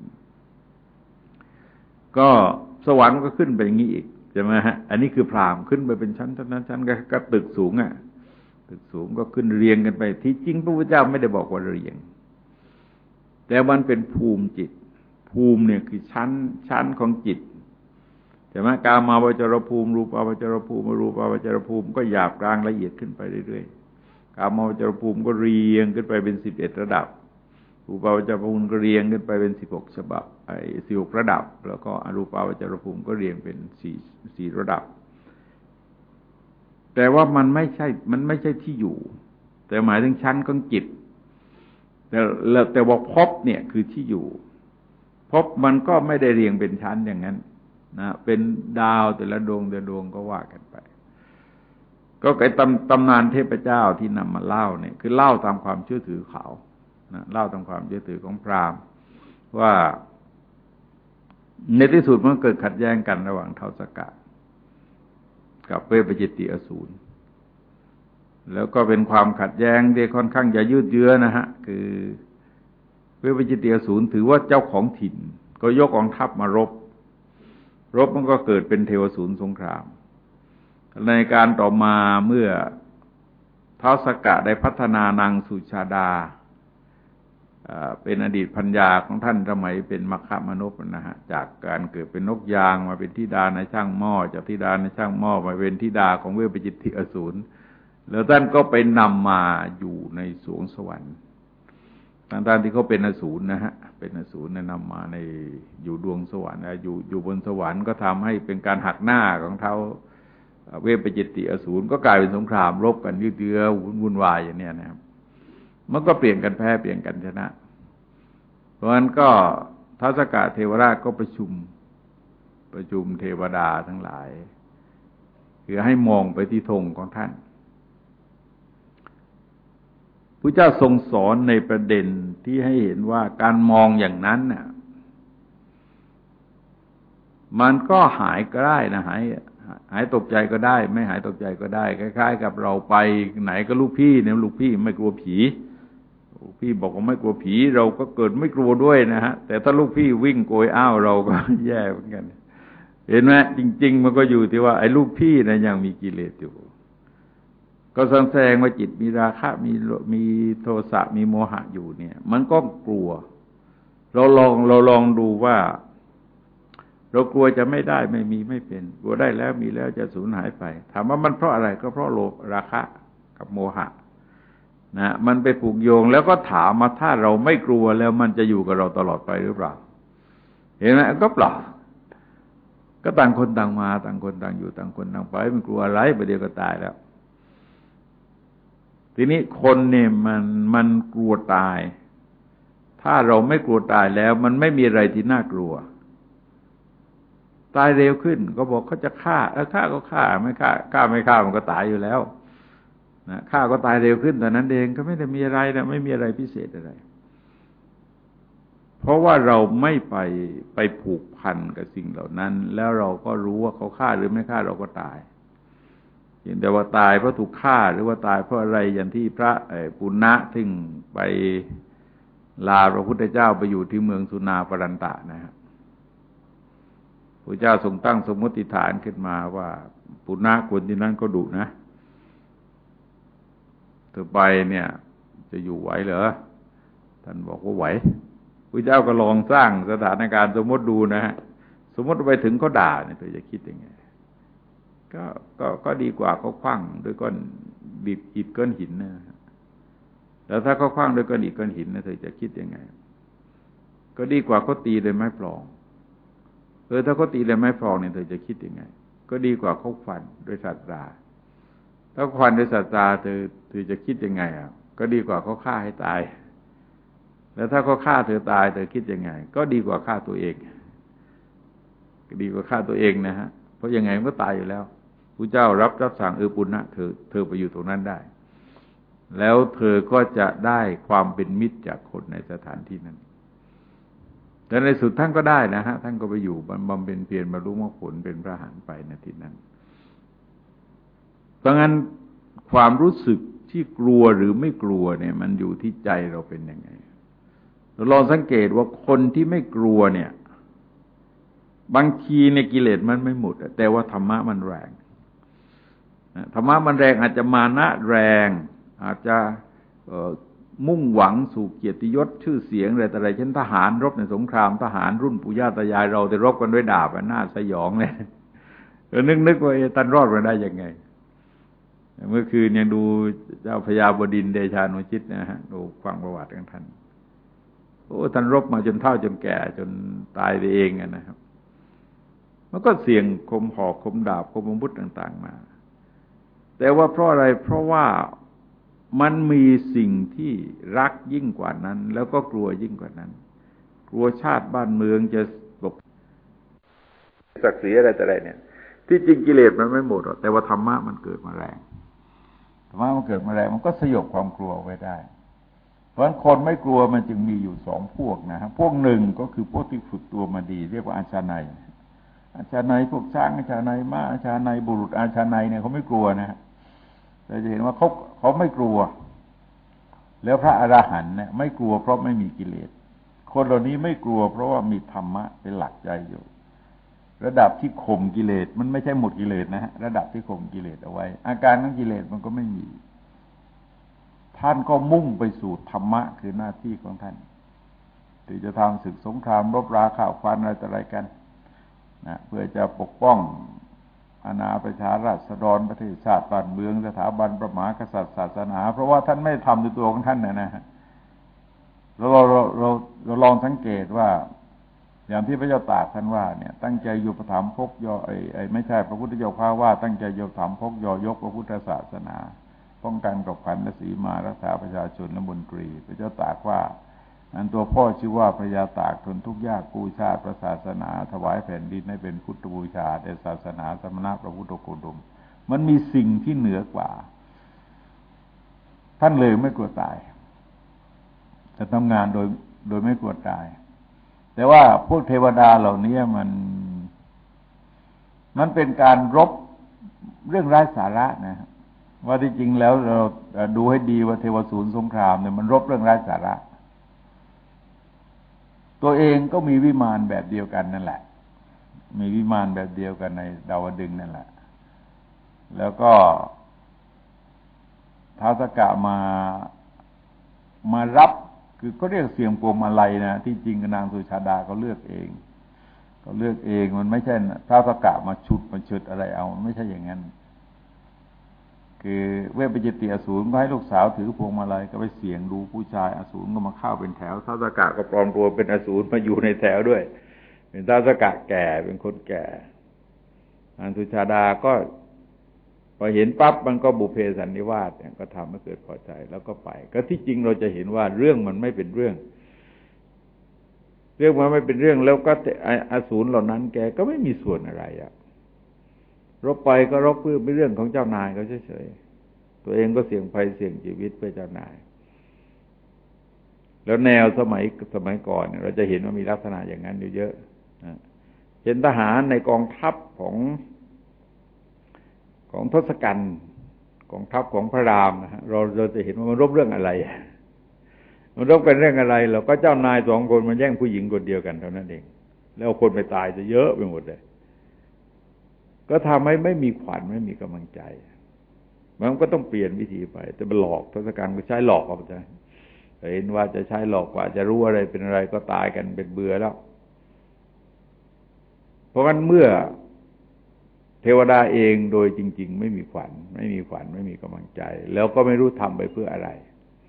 Speaker 1: ๆก็สวรรค์ก็ขึ้นไปอย่างนี้อีกใช่ไหมฮะอันนี้คือพราหมณ์ขึ้นไปเป็นชั้นชั้นชั้นก็ตึกสูงอ่ะตึกสูงก็ขึ้นเรียงกันไปที่จริงพระพุทธเจ้าไม่ได้บอกว่าเรียงแต่มันเป็นภูมิจิตภูมิเนี่ยคือชั้นชั้นของจิตใช่ไหมกามาวจรภูมิรูปาวจรภูมิอรูปาวจรภูมิก็หยาบกลางละเอียดขึ้นไปเรื่อยๆกามาวจรภูมิก็เรียงขึ้นไปเป็นสิบเอ็ดระดับรูปาวจรภูมิก็เรียงขึ้นไปเป็นสิบหกฉบับไอ้สิบหกระดับแล้วก็อรูปาวจรภูมิก็เรียงเป็นสี่สี่ระดับแต่ว่ามันไม่ใช่มันไม่ใช่ที่อยู่แต่หมายถึงชั้นของจิตแต่แต่ว่าภพเนี่ยคือที่อยู่ภพมันก็ไม่ได้เรียงเป็นชั้นอย่างนั้นนะเป็นดาวแต่ละดวงแต่ละดวงก็ว่ากันไปก็ไอ้ตำตำนานเทพเจ้าที่นำมาเล่าเนี่ยคือเล่าตามความเชื่อถือเขานะเล่าตามความเชื่อถือของพราหมณ์ว่าในที่สุดมันเกิดขัดแย้งกันระหว่างเท้าสกะกับเวปจิตติอสูรแล้วก็เป็นความขัดแย้งที่ค่อนข้างจะยืดเยื้อนะฮะคือเวปจิตติอสูรถือว่าเจ้าของถิ่นก็ยกกองทัพมารบรบมันก็เกิดเป็นเทวสูรสงครามในการต่อมาเมื่อท้าวสักกะได้พัฒนานางสุชาดาเป็นอดีตภรรยาของท่านสมัยเป็นมัคคะมนุษย์นะฮะจากการเกิดเป็นนกยางมาเป็นธิดาในช่างหม้อจากธิดาในช่างหม้อมาเป็นธิดาของเวปจิตติอสูรแล้วท่านก็ไปนำมาอยู่ในสวงสวรรค์ทางด้านที่เขาเป็นอสูรนะฮะเป็นอสูรนำมาในอยู่ดวงสวรรค์อยู่อยู่บนสวรรค์ก็ทำให้เป็นการหักหน้าของเท้าเวปจิตติอสูรก็กลายเป็นสงครามรบกันยืดเยื้อวุ่นวายอย่างนี้นะครับมันก็เปลี่ยนกันแพ้เปลี่ยนกันชนะเพราะฉะนั้นก็ท้าวสักกะเทวราชก็ประชุมประชุมเทวดาทั้งหลายคือให้มองไปที่ธงของท่านพระเจ้าทรงสอนในประเด็นที่ให้เห็นว่าการมองอย่างนั้นน่ะมันก็หายก็ได้นะหายหายตกใจก็ได้ไม่หายตกใจก็ได้คล้ายๆกับเราไปไหนก็ลูกพี่เนี่ยลูกพี่ไม่กลัวผีลูกพี่บอกว่าไม่กลัวผีเราก็เกิดไม่กลัวด้วยนะฮะแต่ถ้าลูกพี่วิ่งโกยอ้าวเราก็แย่เหมือนกันเห็นไหมจริงๆมันก็อยู่ที่ว่าไอ้ลูกพี่นะยังมีกิเลสอยู่ก็แสดงว่าจิตมีราคะมีมีโทสะมีโมหะอยู่เนี่ยมันก็กลัวเราลองเราลองดูว่าเรากลัวจะไม่ได้ไม่มีไม่เป็นกลัวได้แล้วมีแล้วจะสูญหายไปถามว่ามันเพราะอะไรก็เพราะโลภราคะกับโมหะนะมันไปผูกโยงแล้วก็ถามมาถ้าเราไม่กลัวแล้วมันจะอยู่กับเราตลอดไปหรือเปล่าเห็นไหมก็เปล่าก็ต่างคนต่างมาต่างคนต่างอยู่ต่างคนต่างไปมันกลัวอะไรไปเดี๋ยวก็ตายแล้วทีนี้คนเนี่ยมันมันกลัวตายถ้าเราไม่กลัวตายแล้วมันไม่มีอะไรที่น่ากลัวตายเร็วขึ้นก็บอกเขาจะฆ่าเออฆ่าก็ฆ่าไม่ฆ่าฆ่าไม่ฆ่ามันก็ตายอยู่แล้วนะฆ่าก็ตายเร็วขึ้นแต่นั้นเองก็ไม่ได้มีอะไรนะไม่มีอะไรพิเศษอะไรเพราะว่าเราไม่ไปไปผูกพันกับสิ่งเหล่านั้นแล้วเราก็รู้ว่าเขาฆ่าหรือไม่ฆ่าเราก็ตายแต่ว่าตายเพราะถูกฆ่าหรือว่าตายเพราะอะไรอย่างที่พระปุณณะซึ่งไปลาพระพุทธเจ้าไปอยู่ที่เมืองสุนาปรันตะนะครับพพระเจ้าทรงตั้งสมมติฐานขึ้นมาว่าปุณณะคนที่นั้นก็ดุนะเธอไปเนี่ยจะอยู่ไหวเหรอท่านบอกว่าไหวพระเจ้าก็ลองสร้างสถานการณ์สมมติดูนะฮะสมมติไปถึงเขาด่าเนี่ยเธอจะคิดยังไงก็ก็ก็ดีกว่าเขาขว้างด้วยก้อนดิบอิฐก้อนหินนะแล้วถ้าเขาขว้างด้วยก้อนอิฐก้อนหินนะเธอจะคิดยังไงก็ดีกว่าเขาตีด้วยไม้ปลองเออถ้าเขาตีด้วยไม้ปลองเนี่ยเธอจะคิดยังไงก็ดีกว่าเขาฟันด้วยสัตราถ้าฟันด้วยสัตราเธอเธอจะคิดยังไงอ่ะก็ดีกว่าเขาฆ่าให้ตายแล้วถ้าเขาฆ่าเธอตายเธอคิดยังไงก็ดีกว่าฆ่าตัวเองก็ดีกว่าฆ่าตัวเองนะฮะเพราะยังไงมันก็ตายอยู่แล้วพระเจ้ารับรับสั่งเออปุณณะเธอเธอไปอยู่ตรงนั้นได้แล้วเธอก็จะได้ความเป็นมิตรจากคนในสถานที่นั้นแต่ในสุดท่านก็ได้นะฮะท่านก็ไปอยู่บำเพ็ญเพียรบรรลุมรรคผลเป็นพระอรหันต์ไปในที่นั้นเพราะงั้นความรู้สึกที่กลัวหรือไม่กลัวเนี่ยมันอยู่ที่ใจเราเป็นยังไงเราลองสังเกตว่าคนที่ไม่กลัวเนี่ยบางทีในกิเลสมันไม่หมดแต่ว่าธรรมะมันแรงธรรมะมันแรงอาจจะมานะแรงอาจจะมุ่งหวังสู่เกียรติยศชื่อเสียงอะไรแต่อะไรเช่นทหารรบในสงครามทหารรุ่นปู่ย่าตายายเราแต่รบกันด้วยดาบน่าสยองเลยนึกนึกว่าท่านรอดมาได้ยังไงเมื่อคืนยังดูเจ้าพญาบดินทร์เดชานุชิตนะฮะดูฟังประวัติของท่านโอ้ท่านรบมาจนเฒ่าจนแก่จนตายไปเองนะครับมันก็เสี่ยงคมหอกคมดาบคมอาวุธต่างๆมาแต่ว่าเพราะอะไรเพราะว่ามันมีสิ่งที่รักยิ่งกว่านั้นแล้วก็กลัวยิ่งกว่านั้นกลัวชาติบ้านเมืองจะตกศักดิ์ศรีอะไรแต่ไรเนี่ยที่จริงกิเลสมันไม่หมดหรอกแต่ว่าธรรมะมันเกิดมาแรงธรรมะมันเกิดมาแรงมันก็สยบความกลัวไว้ได้เพราะฉะนั้นคนไม่กลัวมันจึงมีอยู่สองพวกนะฮะพวกหนึ่งก็คือพวกที่ฝึกตัวมาดีเรียกว่าอาชาไนยอาชาไนยพวกช้างอาชาไนยม้าอาชาไนยบุรุษอาชาไนยเนี่ยเขาไม่กลัวนะฮะเราจะเห็นว่าเขาเขาไม่กลัวแล้วพระอรหันต์เนี่ยไม่กลัวเพราะไม่มีกิเลสคนเหล่านี้ไม่กลัวเพราะว่ามีธรรมะเป็นหลักใจอยู่ระดับที่ข่มกิเลสมันไม่ใช่หมดกิเลสนะฮะระดับที่ข่มกิเลสเอาไว้อาการของกิเลสมันก็ไม่มีท่านก็มุ่งไปสู่ธรรมะคือหน้าที่ของท่านที่จะทำศึกสงครามรบราฆ่าฟันอะไรต่ออะไรกันนะเพื่อจะปกป้องอาณาประชาราษฎรประเทศชาติบ้านเมืองสถาบันพระมหากษัตริย์ศาสนาเพราะว่าท่านไม่ทำด้วยตัวของท่านนะนะฮะเราเราเราเราลองสังเกตว่าอย่างที่พระเจ้าตากท่านว่าเนี่ยตั้งใจอยู่ประถมภกยอไอ้ไอ้ไม่ใช่พระพุทธเจ้าพาว่าตั้งใจอยู่ประถมภกยอยกพระพุทธศาสนาป้องกันกับขันธสีมารักษาประชาชนและมนตรีพระเจ้าตากว่าอันตัวพ่อชื่อว่าพระยาตากทนทุกข์ยากกู้ชาติพระศาสนาถวายแผ่นดินให้เป็นพุทธบูชาแด่ศาสนาสมณะพระพุทธโคดมมันมีสิ่งที่เหนือกว่าท่านเลยไม่กลัวตายจะทำงานโดยโดยไม่กลัวตายแต่ว่าพวกเทวดาเหล่านี้มันมันเป็นการรบเรื่องไร้สาระนะว่าที่จริงแล้วเราดูให้ดีว่าเทวศูนย์สงครามเนี่ยมันรบเรื่องไร้สาระตัวเองก็มีวิมานแบบเดียวกันนั่นแหละมีวิมานแบบเดียวกันในดาวดึงส์นั่นแหละแล้วก็ท้าวสกะมามารับคือก็เรียกเสียงพวงมาลัยนะที่จริงนางสุชาดาเขาเลือกเองเขาเลือกเองมันไม่ใช่ท้าวสกะมาฉุดมาฉุดอะไรเอามันไม่ใช่อย่างนั้นคือเวปจิตติอสูรก็ให้ลูกสาวถือพวงมาลัยก็ไปเสี่ยงดูผู้ชายอสูรก็มาเข้าเป็นแถวท้าวสกะก็ปลอมตัวเป็นอสูรมาอยู่ในแถวด้วยเป็นท้าวสกะแก่เป็นคนแก่นางสุชาดาก็พอเห็นปั๊บมันก็บุพเพสันนิวาสเนี่ยก็ทำให้เกิดพอใจแล้วก็ไปก็ที่จริงเราจะเห็นว่าเรื่องมันไม่เป็นเรื่องเรื่องมันไม่เป็นเรื่องแล้วก็อสูรเหล่านั้นแกก็ไม่มีส่วนอะไรอ่ะรบไปก็รบเพื่อเป็นเรื่องของเจ้านายเขาเฉยๆตัวเองก็เสี่ยงภัยเสี่ยงชีวิตเพื่อเจ้านายแล้วแนวสมัยสมัยก่อนเราจะเห็นว่ามีลักษณะอย่างนั้นอยู่เยอะเห็นทหารในกองทัพของของทศกัณฐ์กองทัพของพระรามนะฮะเราเราจะเห็นว่ามันรบเรื่องอะไรมันรบกันเรื่องอะไรเราก็เจ้านายสองคนมันแย่งผู้หญิงคนเดียวกันเท่านั้นเองแล้วคนไปตายจะเยอะไปหมดเลยก็ทำให้ไม่มีขวัญไม่มีกำลังใจมันก็ต้องเปลี่ยนวิธีไปแต่หลอกทศกัณฐ์ก็ใช้หลอกเอาไปเห็นว่าจะใช้หลอกว่าจะรู้อะไรเป็นอะไรก็ตายกันเป็นเบื่อแล้วเพราะงั้นเมื่อเทวดาเองโดยจริงๆไม่มีขวัญไม่มีขวัญไม่มีกำลังใจแล้วก็ไม่รู้ทำไปเพื่ออะไร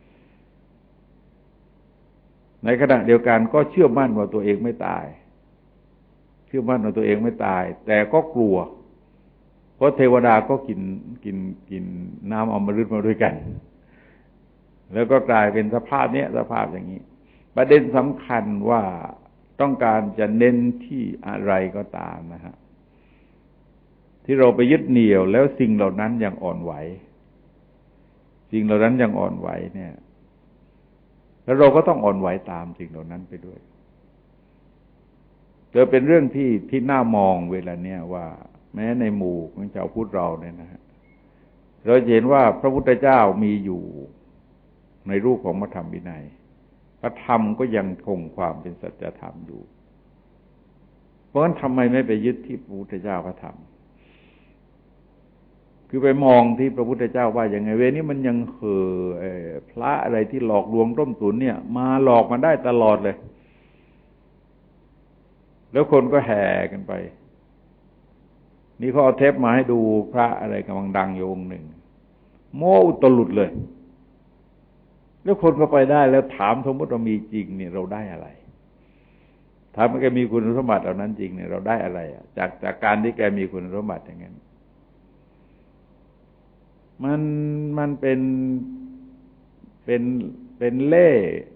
Speaker 1: ในขณะเดียวกันก็เชื่อมั่นว่าตัวเองไม่ตายเชื่อมั่นว่าตัวเองไม่ตายแต่ก็กลัวเพราะเทวดาก็กินกินกินน้ำอมฤตมาด้วยกันแล้วก็กลายเป็นสภาพเนี้ยสภาพอย่างนี้ประเด็นสำคัญว่าต้องการจะเน้นที่อะไรก็ตามนะฮะที่เราไปยึดเหนี่ยวแล้วสิ่งเหล่านั้นยังอ่อนไหวสิ่งเหล่านั้นยังอ่อนไหวเนี่ยแล้วเราก็ต้องอ่อนไหวตามสิ่งเหล่านั้นไปด้วยเจอเป็นเรื่องที่ที่น่ามองเวลาเนี้ยว่าแม้ในหมู่ของชาวพุทธเราเนี่ยนะฮะเราเห็นว่าพระพุทธเจ้ามีอยู่ในรูปของพระธรรมวินัยพระธรรมก็ยังคงความเป็นสัจธรรมอยู่เพราะฉะนั้นทำไมไม่ไปยึดที่พระพุทธเจ้าพระธรรมคือไปมองที่พระพุทธเจ้าว่าอย่างไงเวนี้มันยังเห่อพระอะไรที่หลอกลวงต้มตุ๋นเนี่ยมาหลอกมาได้ตลอดเลยแล้วคนก็แห่กันไปนี่เขาเอาเทปมาให้ดูพระอะไรกำลังดังอยู่องค์หนึ่งโม้อุตลุดเลยแล้วคนก็ไปได้แล้วถามสมมติเรามีจริงเนี่ยเราได้อะไรถ้าแกมีคุณสมบัติเหล่านั้นจริงเนี่ยเราได้อะไรอ่ะจากจากการที่แกมีคุณสมบัติอย่างนั้นมันมันเป็นเป็นเป็นเล่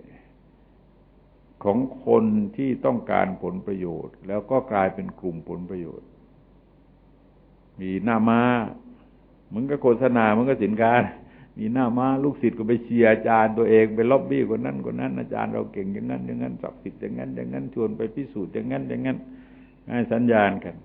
Speaker 1: ของคนที่ต้องการผลประโยชน์แล้วก็กลายเป็นกลุ่มผลประโยชน์มีหน้าม้ามึงก็โฆษณามึงก็สินค้ามีหน้าม้าลูกศิษย์ก็ไปเชียร์อาจารย์ตัวเองไปล็อบบี้คนนั้นคนนั้นอาจารย์เราเก่งอย่างนั้นอย่างนั้นศักดิ์สิทธิ์อย่างนั้นอย่างนั้นชวนไปพิสูจน์อย่างนั้นอย่างนั้นให้สัญญาณกัน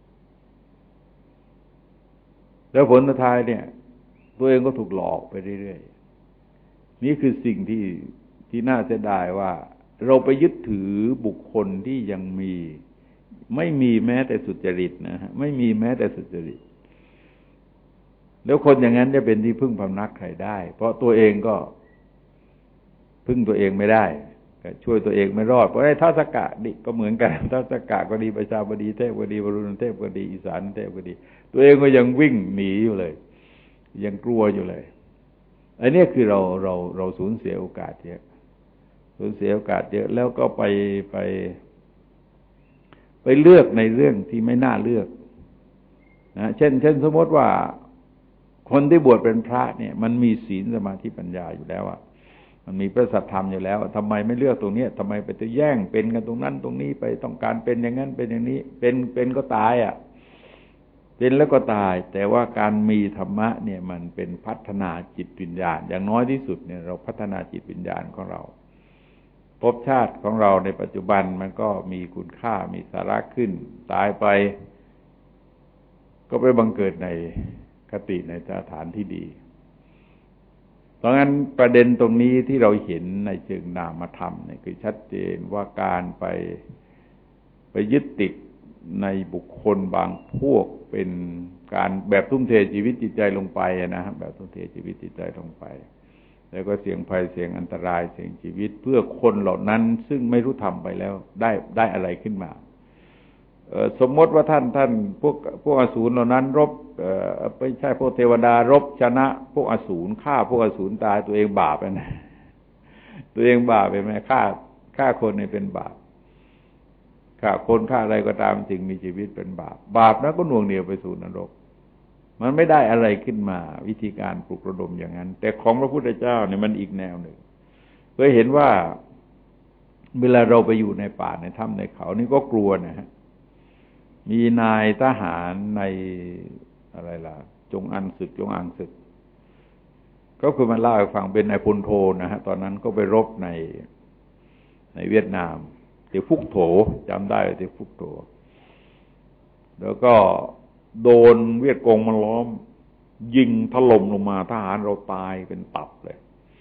Speaker 1: แล้วผลสุดท้ายเนี่ยตัวเองก็ถูกหลอกไปเรื่อยๆนี่คือสิ่งที่ที่น่าเสียดายว่าเราไปยึดถือบุคคลที่ยังมีไม่มีแม้แต่สุจริตนะฮะไม่มีแม้แต่สุจริตแล้วคนอย่างนั้นจะเป็นที่พึ่งพำนักใครได้เพราะตัวเองก็พึ่งตัวเองไม่ได้ช่วยตัวเองไม่รอดเพราะไอ้ท้าวสักกะนี่ก็เหมือนกันท้าวสักกะก็ดีประชาบดีเทพก็ดีวรุณเทพก็ดีอีสานเทพก็ดีตัวเองก็ยังวิ่งหนีอยู่เลยยังกลัวอยู่เลยไอ้นี่คือเราเราเราสูญเสียโอกาสเยอะสูญเสียโอกาสเยอะแล้วก็ไปไปไปเลือกในเรื่องที่ไม่น่าเลือกนะเช่นเช่นสมมติว่าคนที่บวชเป็นพระเนี่ยมันมีศีลสมาธิปัญญาอยู่แล้วอ่ะมันมีพระสัทธรรมอยู่แล้วทำไมไม่เลือกตรงนี้ทำไมไปจะแย่งเป็นกันตรงนั้นตรงนี้ไปต้องการเป็นอย่างนั้นเป็นอย่างนี้เป็นเป็นก็ตายอ่ะเป็นแล้วก็ตายแต่ว่าการมีธรรมะเนี่ยมันเป็นพัฒนาจิตวิญญาณอย่างน้อยที่สุดเนี่ยเราพัฒนาจิตวิญญาณของเราภพชาติของเราในปัจจุบันมันก็มีคุณค่ามีสาระขึ้นตายไปก็ไปบังเกิดในคติในสถานที่ดีเพราะงั้นประเด็นตรงนี้ที่เราเห็นในเชิงนามธรรมเนี่ยคือชัดเจนว่าการไปไปยึดติดในบุคคลบางพวกเป็นการแบบทุ่มเทชีวิตจิตใจลงไปนะฮะแบบทุ่มเทชีวิตจิตใจลงไปแล้วก็เสี่ยงภัยเสี่ยงอันตรายเสี่ยงชีวิตเพื่อคนเหล่านั้นซึ่งไม่รู้ทำไปแล้วได้ได้อะไรขึ้นมาสมมติว่าท่านท่านพวกพวกอสูรเหล่านั้นรบไม่ใช่พวกเทวดารบชนะพวกอสูรฆ่าพวกอสูรตายตัวเองบาปไปนะตัวเองบาปไปไหมฆ่าฆ่าคนนี่เป็นบาปฆ่าคนฆ่าอะไรก็ตามจริงมีชีวิตเป็นบาปบาปนั้นก็หน่วงเหนี่ยวไปสู่นรกมันไม่ได้อะไรขึ้นมาวิธีการปลุกระดมอย่างนั้นแต่ของพระพุทธเจ้าเนี่ยมันอีกแนวหนึ่งเคยเห็นว่าเวลาเราไปอยู่ในป่าในถ้ำในเขานี่ก็กลัวนะฮะมีนายทหารในอะไรล่ะจงอันศึกจงอังศึกก็คือมันเล่าให้ฟังเป็นนายพลโทนะฮะตอนนั้นก็ไปรบในในเวียดนามที่ฟุกโถจำได้ที่ฟุกโถแล้วก็โดนเวียดกงมันล้อมยิงถล่มลงมาทหารเราตายเป็นตับเลย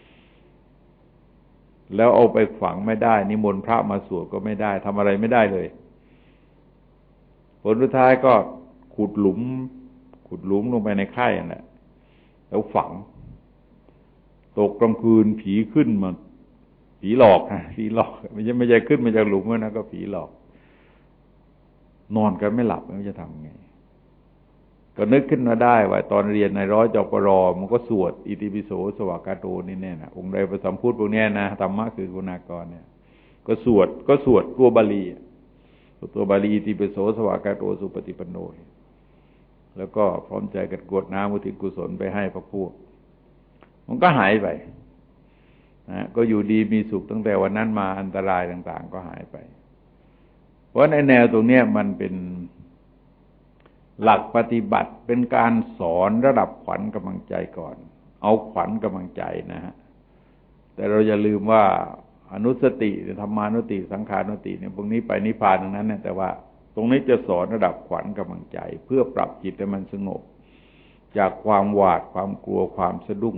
Speaker 1: แล้วเอาไปฝังไม่ได้นิมนต์พระมาสวดก็ไม่ได้ทำอะไรไม่ได้เลยผลสุดท้ายก็คุขุดหลุมขุดหลุมลงไปในไข่นั่นแหละแล้วฝังตกกลางคืนผีขึ้นมาผีหลอกนะผีหลอกไม่ใช่ไม่ใช่ขึ้นมาจากหลุมนะก็ผีหลอกนอนกันไม่หลับไม่รู้จะทำไงก็นึกขึ้นมาได้ว่าตอนเรียนในร้อยจปรมันก็สวดอิติปิโสสวากาโตนี่แน่นะองค์ใดประสัมพุทธพวกนี้นะธรรมะคือคุณากรเนี่ยก็สวดก็สวดตัวบาลีตัวบาลีอิติปิโสสวากาโตสุปฏิปันโนแล้วก็พร้อมใจกันกรวดน้ำอุทิศกุศลไปให้พระพวกมันก็หายไปนะก็อยู่ดีมีสุขตั้งแต่วันนั้นมาอันตรายต่างๆก็หายไปเพราะในแนวตรงนี้มันเป็นหลักปฏิบัติเป็นการสอนระดับขวัญกำลังใจก่อนเอาขวัญกำลังใจนะฮะแต่เราอย่าลืมว่าอนุสติธรรมานุสติสังขานุสติเนี่ยพวกนี้ไปนิพพานทั้งนั้นเนี่ยแต่ว่าตรงนี้จะสอนระดับขวัญกำลังใจเพื่อปรับจิตให้มันสงบจากความหวาดความกลัวความสะดุ้ง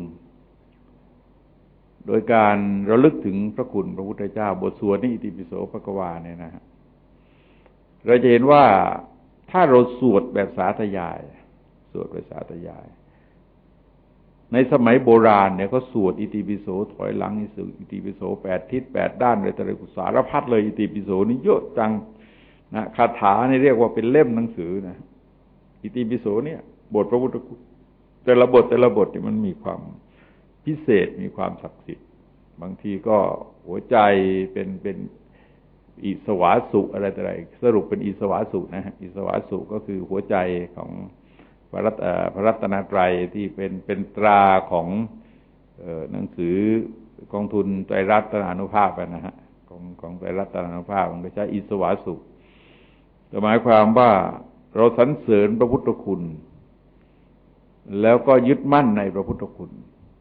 Speaker 1: โดยการระลึกถึงพระคุณพระพุทธเจ้าบทสวดนี้อิติปิโสภควาเนี่ยนะฮะเราจะเห็นว่าถ้าเราสวดแบบสาธยายสวดแบบสาธยายในสมัยโบราณเนี่ยก็สวดอิติปิโสถอยหลังอิติปิโสแปดทิศแปดด้านเลยแต่ละกุศลพัดเลยอิติปิโสนี่เยอะจังนะคาถานี่เรียกว่าเป็นเล่มหนังสือนะอิติปิโสเนี่ยบทพระพุทธคุณแต่ละบทแต่ละบทนี่มันมีความพิเศษมีความศักดิ์สิทธิ์บางทีก็หัวใจเป็นเป็นอิสวาสุอะไรต่ออะไรสรุปเป็นอิสวาสุนะฮะอิสวาสุก็คือหัวใจของพระรัตพระรัตนตรัยที่เป็นเป็นตราของเอ่อหนังสือกองทุนไตรรัตนานุภาพนะฮะของของไตรรัตนานุภาพมันก็ใช้อิสวาสุหมายความว่าเราสรรเสริญพระพุทธคุณแล้วก็ยึดมั่นในพระพุทธคุณ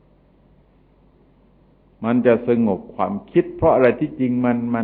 Speaker 1: มันจะสงบความคิดเพราะอะไรที่จริงมันมัน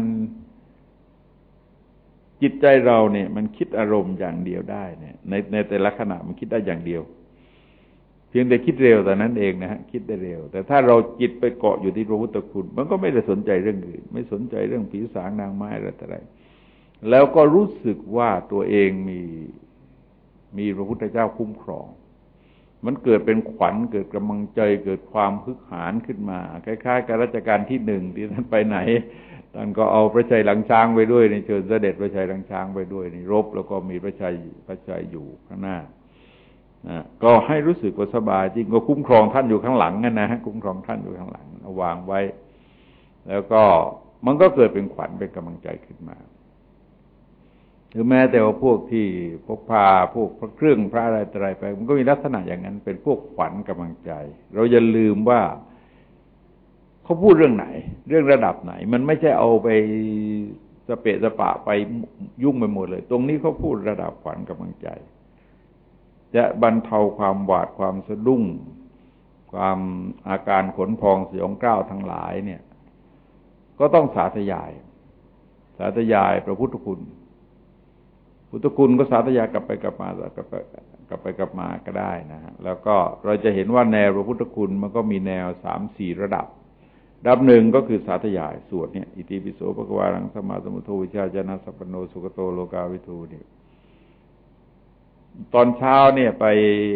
Speaker 1: จิตใจเราเนี่ยมันคิดอารมณ์อย่างเดียวได้เนี่ยในในแต่ละขณะมันคิดได้อย่างเดียวเพียงแต่คิดเร็วแต่นั้นเองนะฮะคิดได้เร็วแต่ถ้าเราจิตไปเกาะอยู่ที่พระพุทธคุณมันก็ไม่ได้สนใจเรื่องอื่นไม่สนใจเรื่องผีสางนางไม้อะไรต่ออะไรแล้วก็รู้สึกว่าตัวเองมีมีพระพุทธเจ้าคุ้มครองมันเกิดเป็นขวัญเกิดกำลังใจเกิดความฮึกหาญขึ้นมาคล้ายๆกับรัชกาลที่หนึ่งที่ท่านไปไหนท่านก็เอาพระชัยหลังช้างไปด้วยในเชิญเสด็จพระชัยหลังช้างไปด้วยในรบแล้วก็มีพระชัยพระชัยอยู่ข้างหน้านะก็ให้รู้สึกว่าสบายจริงก็คุ้มครองท่านอยู่ข้างหลังนั่นนะฮะคุ้มครองท่านอยู่ข้างหลังเอาวางไว้แล้วก็มันก็เกิดเป็นขวัญเป็นกำลังใจขึ้นมาหรือแม้แต่ว่าพวกที่พกพาพวกพระเครื่องพระอะไรต่ออะไรไปมันก็มีลักษณะอย่างนั้นเป็นพวกขวัญกำลังใจเราอย่าลืมว่าเขาพูดเรื่องไหนเรื่องระดับไหนมันไม่ใช่เอาไปสเปะสปะไปยุ่งไปหมดเลยตรงนี้เขาพูดระดับขวัญกำลังใจจะบรรเทาความหวาดความสะดุ้งความอาการขนพองสยองกล้าวทั้งหลายเนี่ยก็ต้องสาธยายสาธยายพระพุทธคุณพุทธคุณก็สาธยายกลับไปกลับมากลับไปกลับไปกลับมาก็ได้นะฮะแล้วก็เราจะเห็นว่าแนวพระพุทธคุณมันก็มีแนวสามสี่ระดับระดับหนึ่งก็คือสาธยายสวดเนี่ยอิติปิโสภควารังสัมมาสัมพุทโธวิชชาจนะสัพพโนสุขโตโลกาวิทูเนี่ยตอนเช้าเนี่ยไป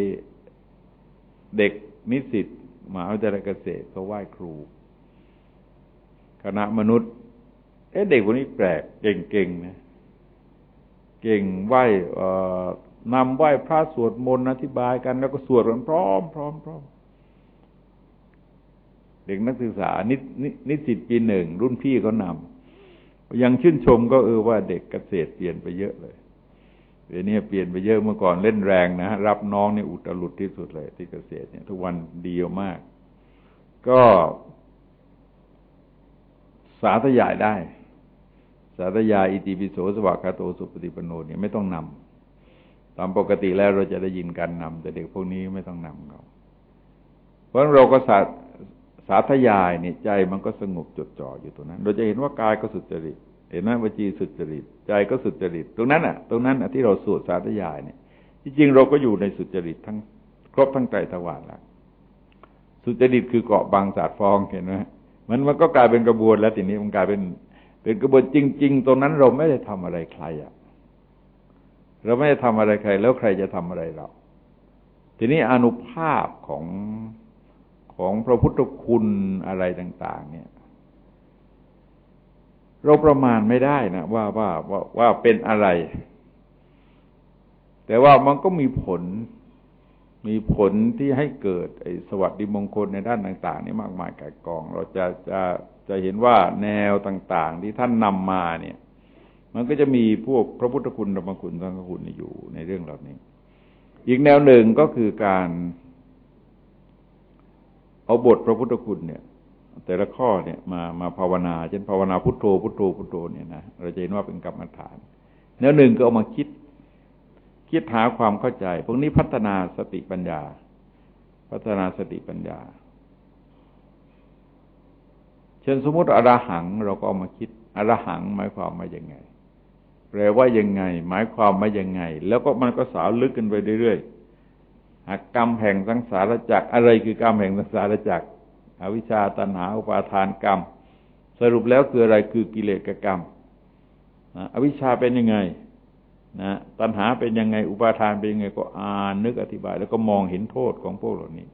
Speaker 1: เด็กนิสิตมหาวิทยาลัยเกษตรเขาไหว้ครูคณะมนุษย์เอ๊ะเด็กคนนี้แปลกเก่งๆนะเก่งไหว้นำไหว้พระสวดมนต์อธิบายกันแล้วก็สวดกันพร้อมพร้อมพร้อมเด็กนักศึกษานินิสิตปีหนึ่งรุ่นพี่เขานำยังชื่นชมก็เออว่าเด็กเกษตรเปลี่ยนไปเยอะเลยเดี๋ยวนี้เปลี่ยนไปเยอะเมื่อก่อนเล่นแรงนะรับน้องนี่อุตรุดที่สุดเลยที่เกษตรเนี่ยทุกวันดีมากก็สาธยายได้สาธยายอิติปิโสสวากาโตสุปฏิปันโนเนี่ยไม่ต้องนำตามปกติแล้วเราจะได้ยินการนำแต่เด็กพวกนี้ไม่ต้องนำเขาเพราะเราก็สาสาธยายเนี่ยใจมันก็สงบจดจ่ออยู่ตรงนั้นเราจะเห็นว่ากายก็สุจริตเห็นไหมวจีสุจริตใจก็สุจริตตรงนั้นอ่ะตรงนั้นอ่ะที่เราสวดสาธยายเนี่ยจริงๆเราก็อยู่ในสุจริตทั้งครบทั้งไตรทวารแล้วสุจริตคือเกาะบางสาดฟองเห็นไหมมันมันก็กลายเป็นกระบวนแล้วทีนี้มันกลายเป็นเป็นกระบวนจริงๆตรงนั้นเราไม่ได้ทำอะไรใครอ่ะเราไม่ได้ทำอะไรใครแล้วใครจะทำอะไรเราทีนี้อานุภาพของของพระพุทธคุณอะไรต่างๆเนี่ยเราประมาณไม่ได้นะว่าว่าว่าว่าเป็นอะไรแต่ว่ามันก็มีผลมีผลที่ให้เกิดไอ้สวัสดิมงคลในด้านต่างๆนี่มากมายก่ายกองเราจะจะจะเห็นว่าแนวต่างๆที่ท่านนำมาเนี่ยมันก็จะมีพวกพระพุทธคุณธรรมคุณสังฆคุณอยู่ในเรื่องเหล่านี้อีกแนวหนึ่งก็คือการเอาบทพระพุทธคุณเนี่ยแต่ละข้อเนี่ยมามาภาวนาเช่นภาวนาพุทโธพุทโธพุทโธเนี่ยนะเราจะเห็นว่าเป็นกรรมฐานแนวหนึ่งก็เอามาคิดคิดหาความเข้าใจพวกนี้พัฒนาสติปัญญาพัฒนาสติปัญญาเช่นสมมติอรหังเราก็เอามาคิดอรหังหมายความว่ายังไงแปลว่ายังไงหมายความว่ายังไงแล้วก็มันก็สาวลึกกันไปเรื่อยๆหากกรรมแห่งสังสารวัฏอะไรคือกรรมแห่งสังสารวัฏอวิชชาตัณหาอุปาทานกรรมสรุปแล้วคืออะไรคือกิเลสกรรมอวิชชาเป็นยังไงนะตัณหาเป็นยังไงอุปาทานเป็นยังไงก็อ่านนึกอธิบายแล้วก็มองเห็นโทษของพวกเหล่านี้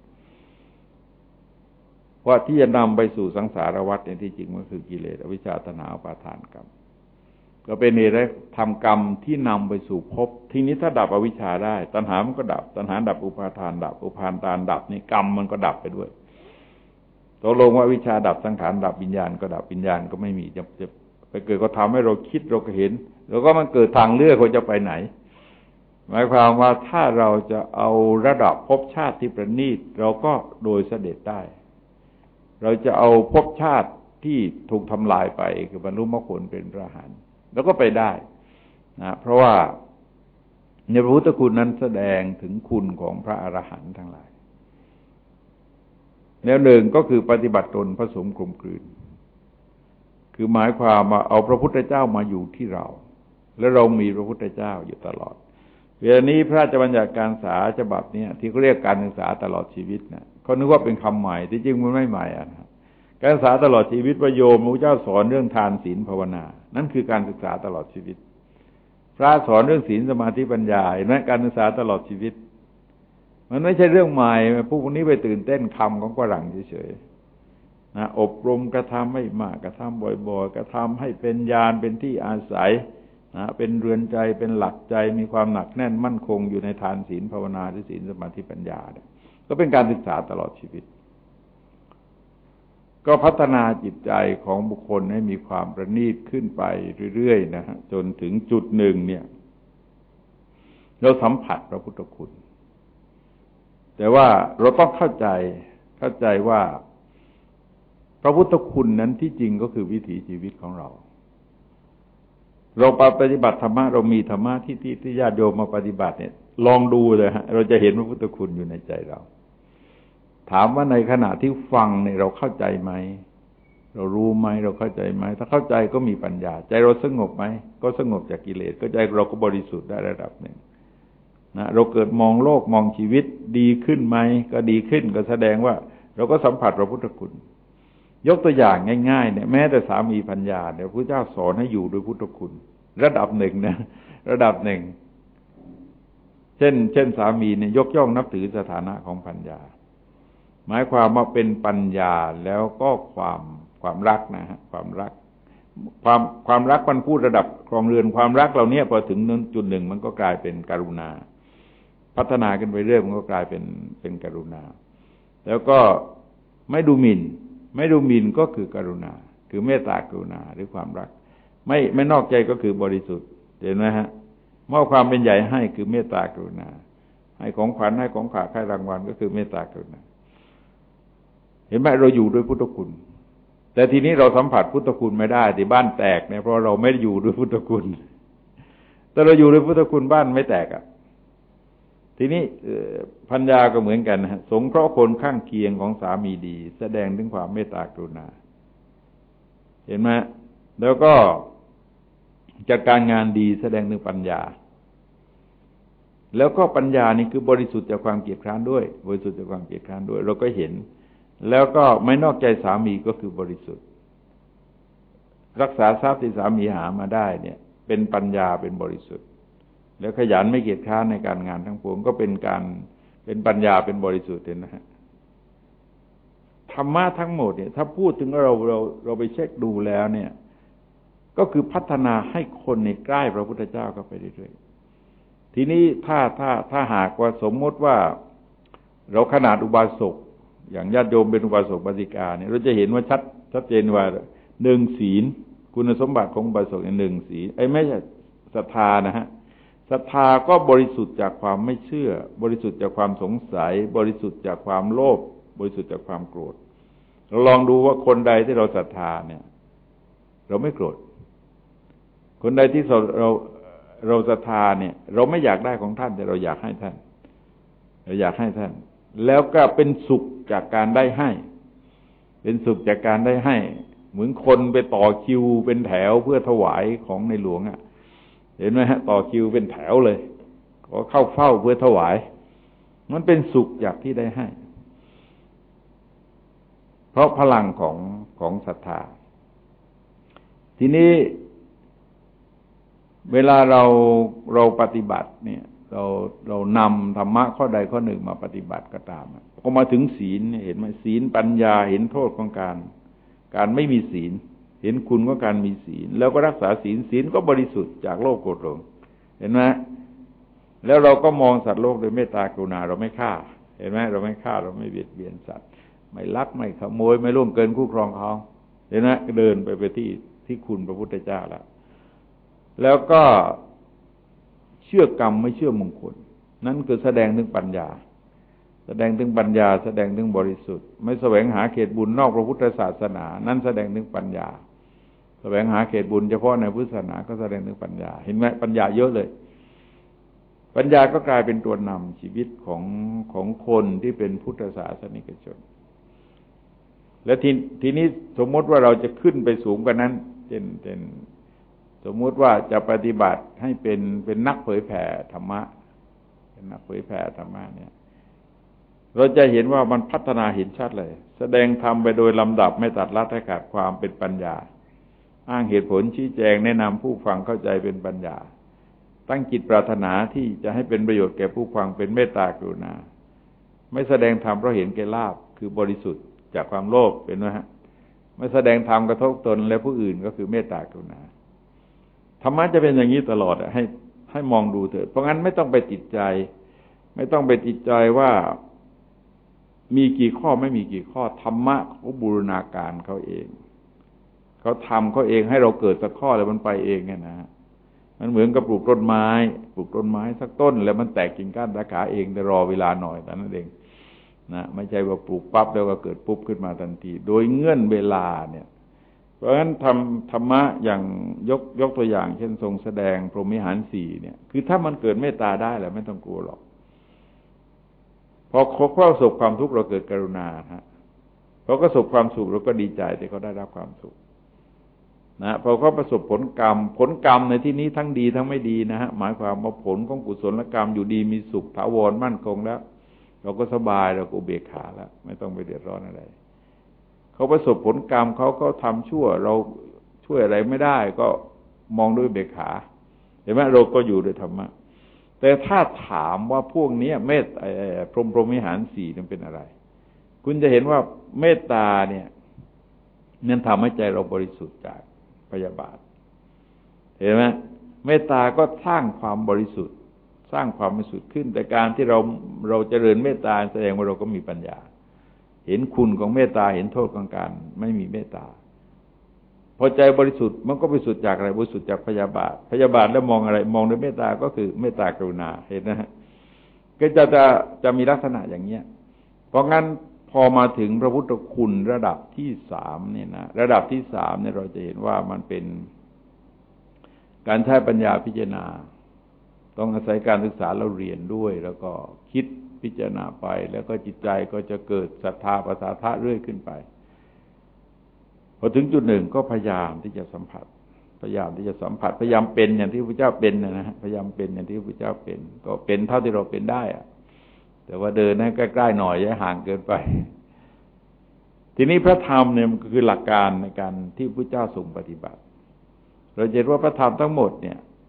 Speaker 1: ว่าที่จะนำไปสู่สังสารวัฏเนี่ยที่จริงมันคือกิเลสอวิชชาตัณหาอุปาทานกรรมก็เป็นเหตุให้ทำกรรมที่นำไปสู่ภพทีนี้ถ้าดับอวิชชาได้ตัณหามันก็ดับตัณหาดับอุปาทานดับอุปาทานดับนี่กรรมมันก็ดับไปด้วยตกลงว่าวิชาดับสังขารดับวิญญาณก็ดับวิญญาณก็ไม่มีจะจะไปเกิดก็ทำให้เราคิดเราก็เห็นแล้วก็มันเกิดทางเลือกว่าจะไปไหนหมายความว่าถ้าเราจะเอาระดับภพชาติที่ประณีตเราก็โดยเสด็จได้เราจะเอาภพชาติที่ถูกทำลายไปคือบรรลุมรรคผลเป็นพระอรหันต์แล้วก็ไปได้นะเพราะว่าในพระพุทธคุณนั้นแสดงถึงคุณของพระอรหันต์ทั้งหลายแนวหนึ่งก็คือปฏิบัติตนผสมกลมกลืนคือหมายความว่าเอาพระพุทธเจ้ามาอยู่ที่เราและเรามีพระพุทธเจ้าอยู่ตลอดเวลานี้พระราชบัญญัติการศึกษาฉบับนี้ที่เขาเรียกการศึกษาตลอดชีวิตนะเขานึกว่าเป็นคำใหม่ที่จริงมันไม่ใหม่อ่ะนะการศึกษาตลอดชีวิตประโยมพระเจ้าสอนเรื่องทานศีลภาวนานั่นคือการศึกษาตลอดชีวิตพระสอนเรื่องศีลสมาธิปัญญาเห็นไหมการศึกษาตลอดชีวิตมันไม่ใช่เรื่องใหม่พวกนี้ไปตื่นเต้นคำของฝรั่งเฉยๆนะอบรมกระทำให้มากกระทำบ่อยๆกระทำให้เป็นญาณเป็นที่อาศัยนะเป็นเรือนใจเป็นหลักใจมีความหนักแน่นมั่นคงอยู่ในทานศีลภาวนาหรือศีลสมาธิปัญญาก็เป็นการศึกษาตลอดชีวิตก็พัฒนาจิตใจของบุคคลให้มีความประณีตขึ้นไปเรื่อยๆนะฮะจนถึงจุดหนึ่งเนี่ยเราสัมผัสพระพุทธคุณแต่ว่าเราต้องเข้าใจเข้าใจว่าพระพุทธคุณนั้นที่จริงก็คือวิถีชีวิตของเราเราปฏิบัติธรรมะเรามีธรรมะที่ที่ที่ญาติโยมมาปฏิบัติเนี่ยลองดูเลยฮะเราจะเห็นพระพุทธคุณอยู่ในใจเราถามว่าในขณะที่ฟังเนี่ยเราเข้าใจไหมเรารู้ไหมเราเข้าใจไหมถ้าเข้าใจก็มีปัญญาใจเราสงบไหมก็สงบจากกิเลสก็ใจเราก็บริสุทธิ์ได้ระดับหนึ่งนะเราเกิดมองโลกมองชีวิตดีขึ้นไหมก็ดีขึ้นก็แสดงว่าเราก็สัมผัสพระพุทธคุณยกตัวอย่างง่ายๆเนี่ยแม้แต่สามีภรรยาเนี่ยพระพุทธเจ้าสอนให้อยู่ด้วยพุทธคุณระดับหนึ่งนะระดับหนึ่งเช่นเช่นสามีเนี่ยยกย่องนับถือสถานะของภรรยาหมายความว่าเป็นปัญญาแล้วก็ความความรักนะฮะความรักความความรักมันพูดระดับครองเรือนความรักเหล่านี้พอถึงจุดหนึ่งมันก็กลายเป็นกรุณาพัฒนากันไปเรื่อยมันก็กลายเป็นเป็นกรุณาแล้วก็ไม่ดูหมิ่นไม่ดูหมิ่นก็คือกรุณาคือเมตตากรุณาหรือความรักไม่ไม่นอกใจก็คือบริสุทธิ์เห็นไหมฮะมอบความเป็นใหญ่ให้คือเมตตากรุณาให้ของขวัญให้ของฝากให้รางวัลก็คือเมตตากรุณาเห็นไหมเราอยู่ด้วยพุทธคุณแต่ทีนี้เราสัมผัสพุทธคุณไม่ได้ที่บ้านแตกเนี่ยเพราะเราไม่ได้อยู่ด้วยพุทธคุณแต่เราอยู่ด้วยพุทธคุณบ้านไม่แตกอ่ะทีนี้ภรรยาก็เหมือนกันนะฮะสงเคราะห์คนข้างเคียงของสามีดีแสดงถึงความเมตตากรุณาเห็นไหมแล้วก็จัดการงานดีแสดงถึงปัญญาแล้วก็ปัญญานี่คือบริสุทธิ์จากความเกลียดคร้านด้วยบริสุทธิ์จากความเกลียดคร้านด้วยเราก็เห็นแล้วก็ไม่นอกใจสามีก็คือบริสุทธิ์รักษาทรัพย์ที่สามีหามาได้เนี่ยเป็นปัญญาเป็นบริสุทธิ์แล้วขยันไม่เกียจคร้านในการงานทั้งปวงก็เป็นการเป็นปัญญาเป็นบริสุทธิ์เห็นนะฮะธรรมะทั้งหมดเนี่ยถ้าพูดถึงเราเราเราไปเช็คดูแล้วเนี่ยก็คือพัฒนาให้คนในใกล้พระพุทธเจ้าก็ไปเรื่อยๆทีนี้ถ้าถ้าถ้าหากว่าสมมติว่าเราขนาดอุบาสกอย่างญาติโยมเป็นอุบาสกบาสิกาเนี่ยเราจะเห็นว่าชัดชัดเจนว่าหนึ่งศีลคุณสมบัติของอุบาสกหนึ่งศีลไอ้ไม่ใช่ศรัทธานะฮะศรัทธาก็บริสุทธิ์จากความไม่เชื่อบริสุทธิ์จากความสงสัยบริสุทธิ์จากความโลภบริสุทธิ์จากความโกรธเราลองดูว่าคนใดที่เราศรัทธาเนี่ยเราไม่โกรธคนใดที่เราเราเราศรัทธาเนี่ยเราไม่อยากได้ของท่านแต่เราอยากให้ท่านเราอยากให้ท่านแล้วก็เป็นสุขจากการได้ให้เป็นสุขจากการได้ให้เหมือนคนไปต่อคิวเป็นแถวเพื่อถวายของในหลวงอ่ะเห็นไหมฮะต่อคิวเป็นแถวเลยก็เข้าเฝ้าเพื่อถวายมันเป็นสุขจากที่ได้ให้เพราะพลังของของศรัทธาทีนี้เวลาเราเราปฏิบัติเนี่ยเราเรานำธรรมะข้อใดข้อหนึ่งมาปฏิบัติก็ตามพอมาถึงศีลเห็นไหมศีลปัญญาเห็นโทษของการการไม่มีศีลเห็นคุณของการมีศีลแล้วก็รักษาศีลศีลก็บริสุทธิ์จากโลภโกรธหลงเห็นไหมแล้วเราก็มองสัตว์โลกโดยเมตตากรุณาเราไม่ฆ่าเห็นไหมเราไม่ฆ่าเราไม่เบียดเบียนสัตว์ไม่ลักไม่ขโมยไม่ล่วงเกินคู่ครองเขาเห็นไหมเดินไปไปที่ที่คุณพระพุทธเจ้าแล้วแล้วก็เชื่อกรรมไม่เชื่อมงคลนั่นคือแสดงถึงปัญญาแสดงถึงปัญญาแสดงถึงบริสุทธิ์ไม่แสวงหาเขตบุญนอกพระพุทธศาสนานั่นแสดงถึงปัญญาแสวงหาเขตบุญเฉพาะในพุทธศาสนาก็แสดงถึงปัญญาเห็นไหมปัญญาเยอะเลยปัญญาก็กลายเป็นตัวนำชีวิตของของคนที่เป็นพุทธศาสนิกชนและทีทีนี้สมมติว่าเราจะขึ้นไปสูงกว่านั้นเช่นเช่นสมมุติว่าจะปฏิบัติให้เป็นเป็นนักเผยแผ่ธรรมะเป็นนักเผยแผ่ธรรมะเนี่ยเราจะเห็นว่ามันพัฒนาเห็นชัดเลยแสดงธรรมไปโดยลำดับไม่ตัดลัดให้ขาดความเป็นปัญญาอ้างเหตุผลชี้แจงแนะนำผู้ฟังเข้าใจเป็นปัญญาตั้งจิตปรารถนาที่จะให้เป็นประโยชน์แก่ผู้ฟังเป็นเมตตากรุณาไม่แสดงธรรมเพราะเห็นแก่ลาภคือบริสุทธิ์จากความโลภเป็นไหมฮะไม่แสดงธรรมกระทบตนและผู้อื่นก็คือเมตตากรุณาธรรมะจะเป็นอย่างนี้ตลอดให้ให้มองดูเถิดเพราะงั้นไม่ต้องไปติดใจไม่ต้องไปติดใจว่ามีกี่ข้อไม่มีกี่ข้อธรรมะเขาบูรณาการเขาเองเขาทำเขาเองให้เราเกิดสักข้อแล้วมันไปเองเนี่ยนะมันเหมือนกับปลูกต้นไม้ปลูกต้นไม้สักต้นแล้วมันแตกกิ่งก้านสาขาเองแต่รอเวลาหน่อยแต่นั้นเองนะไม่ใช่ว่าปลูกปั๊บแล้วก็เกิดปุ๊บขึ้นมาทันทีโดยเงื่อนเวลาเนี่ยเพราะฉะนั้นทำธรรมะอย่างยกยกตัวอย่างเช่นทรงแสดงพรหมวิหารสี่เนี่ยคือถ้ามันเกิดเมตตาได้แล้วไม่ต้องกลัวหรอกพอเขาประสบความทุกข์เราเกิดกรุณาฮะพอเขาประสบความสุขเราก็ดีใจที่เขาได้รับความสุขนะพอเขาประสบผลกรรมผลกรรมในที่นี้ทั้งดีทั้งไม่ดีนะฮะหมายความว่าผลของกุศลกรรมอยู่ดีมีสุขถาวรมั่นคงแล้วเราก็สบายเราก็อุเบกขาแล้วไม่ต้องไปเดือดร้อนอะไรเขาประสบผลกรรมเขาเขาทำชั่วเราช่วยอะไรไม่ได้ก็มองด้วยเบกขาเห็นไหมเราก็อยู่ด้วยธรรมะแต่ถ้าถามว่าพวกนี้เมตตาพรหมพรหมวิหารสี่นั้นเป็นอะไรคุณจะเห็นว่าเมตตาเนี่ยนั่นทำให้ใจเราบริสุทธิ์จากพยาบาทเห็นไหมเมตตาก็สร้างความบริสุทธิ์สร้างความบริสุทธิ์ขึ้นแต่การที่เราเราเจริญเมตตาแสดงว่าเราก็มีปัญญาเห็นคุณของเมตตาเห็นโทษของการไม่มีเมตตาพอใจบริสุทธิ์มันก็บริสุทธิ์จากอะไรบริสุทธิ์จากพยาบาทพยาบาทแล้วมองอะไรมองด้วยเมตตาก็คือเมตตากรุณาเห็นนะฮะก็จะจะจะมีลักษณะอย่างเนี้ยเพราะงั้นพอมาถึงพระพุทธคุณระดับที่สามเนี่ยนะระดับที่สามเนี่ยเราจะเห็นว่ามันเป็นการใช้ปัญญาพิจารณาต้องอาศัยการศึกษาเราเรียนด้วยแล้วก็คิดพิจารณาไปแล้วก็จิตใจก็จะเกิดศรัทธาประสาทะเรื่อยขึ้นไปพอถึงจุดหนึ่งก็พยายามที่จะสัมผัสพยายามที่จะสัมผัสพยายามเป็นอย่างที่พระเจ้าเป็นนะฮะพยายามเป็นอย่างที่พระเจ้าเป็นก็เป็นเท่าที่เราเป็นได้อะแต่ว่าเดินให้ใกล้ๆหน่อยอย่าห่างเกินไปทีนี้พระธรรมเนี่ยมันคือหลักการในการที่พระเจ้าทรงปฏิบัติเราเห็นว่าพระธรรมทั้งหมดเนี่ย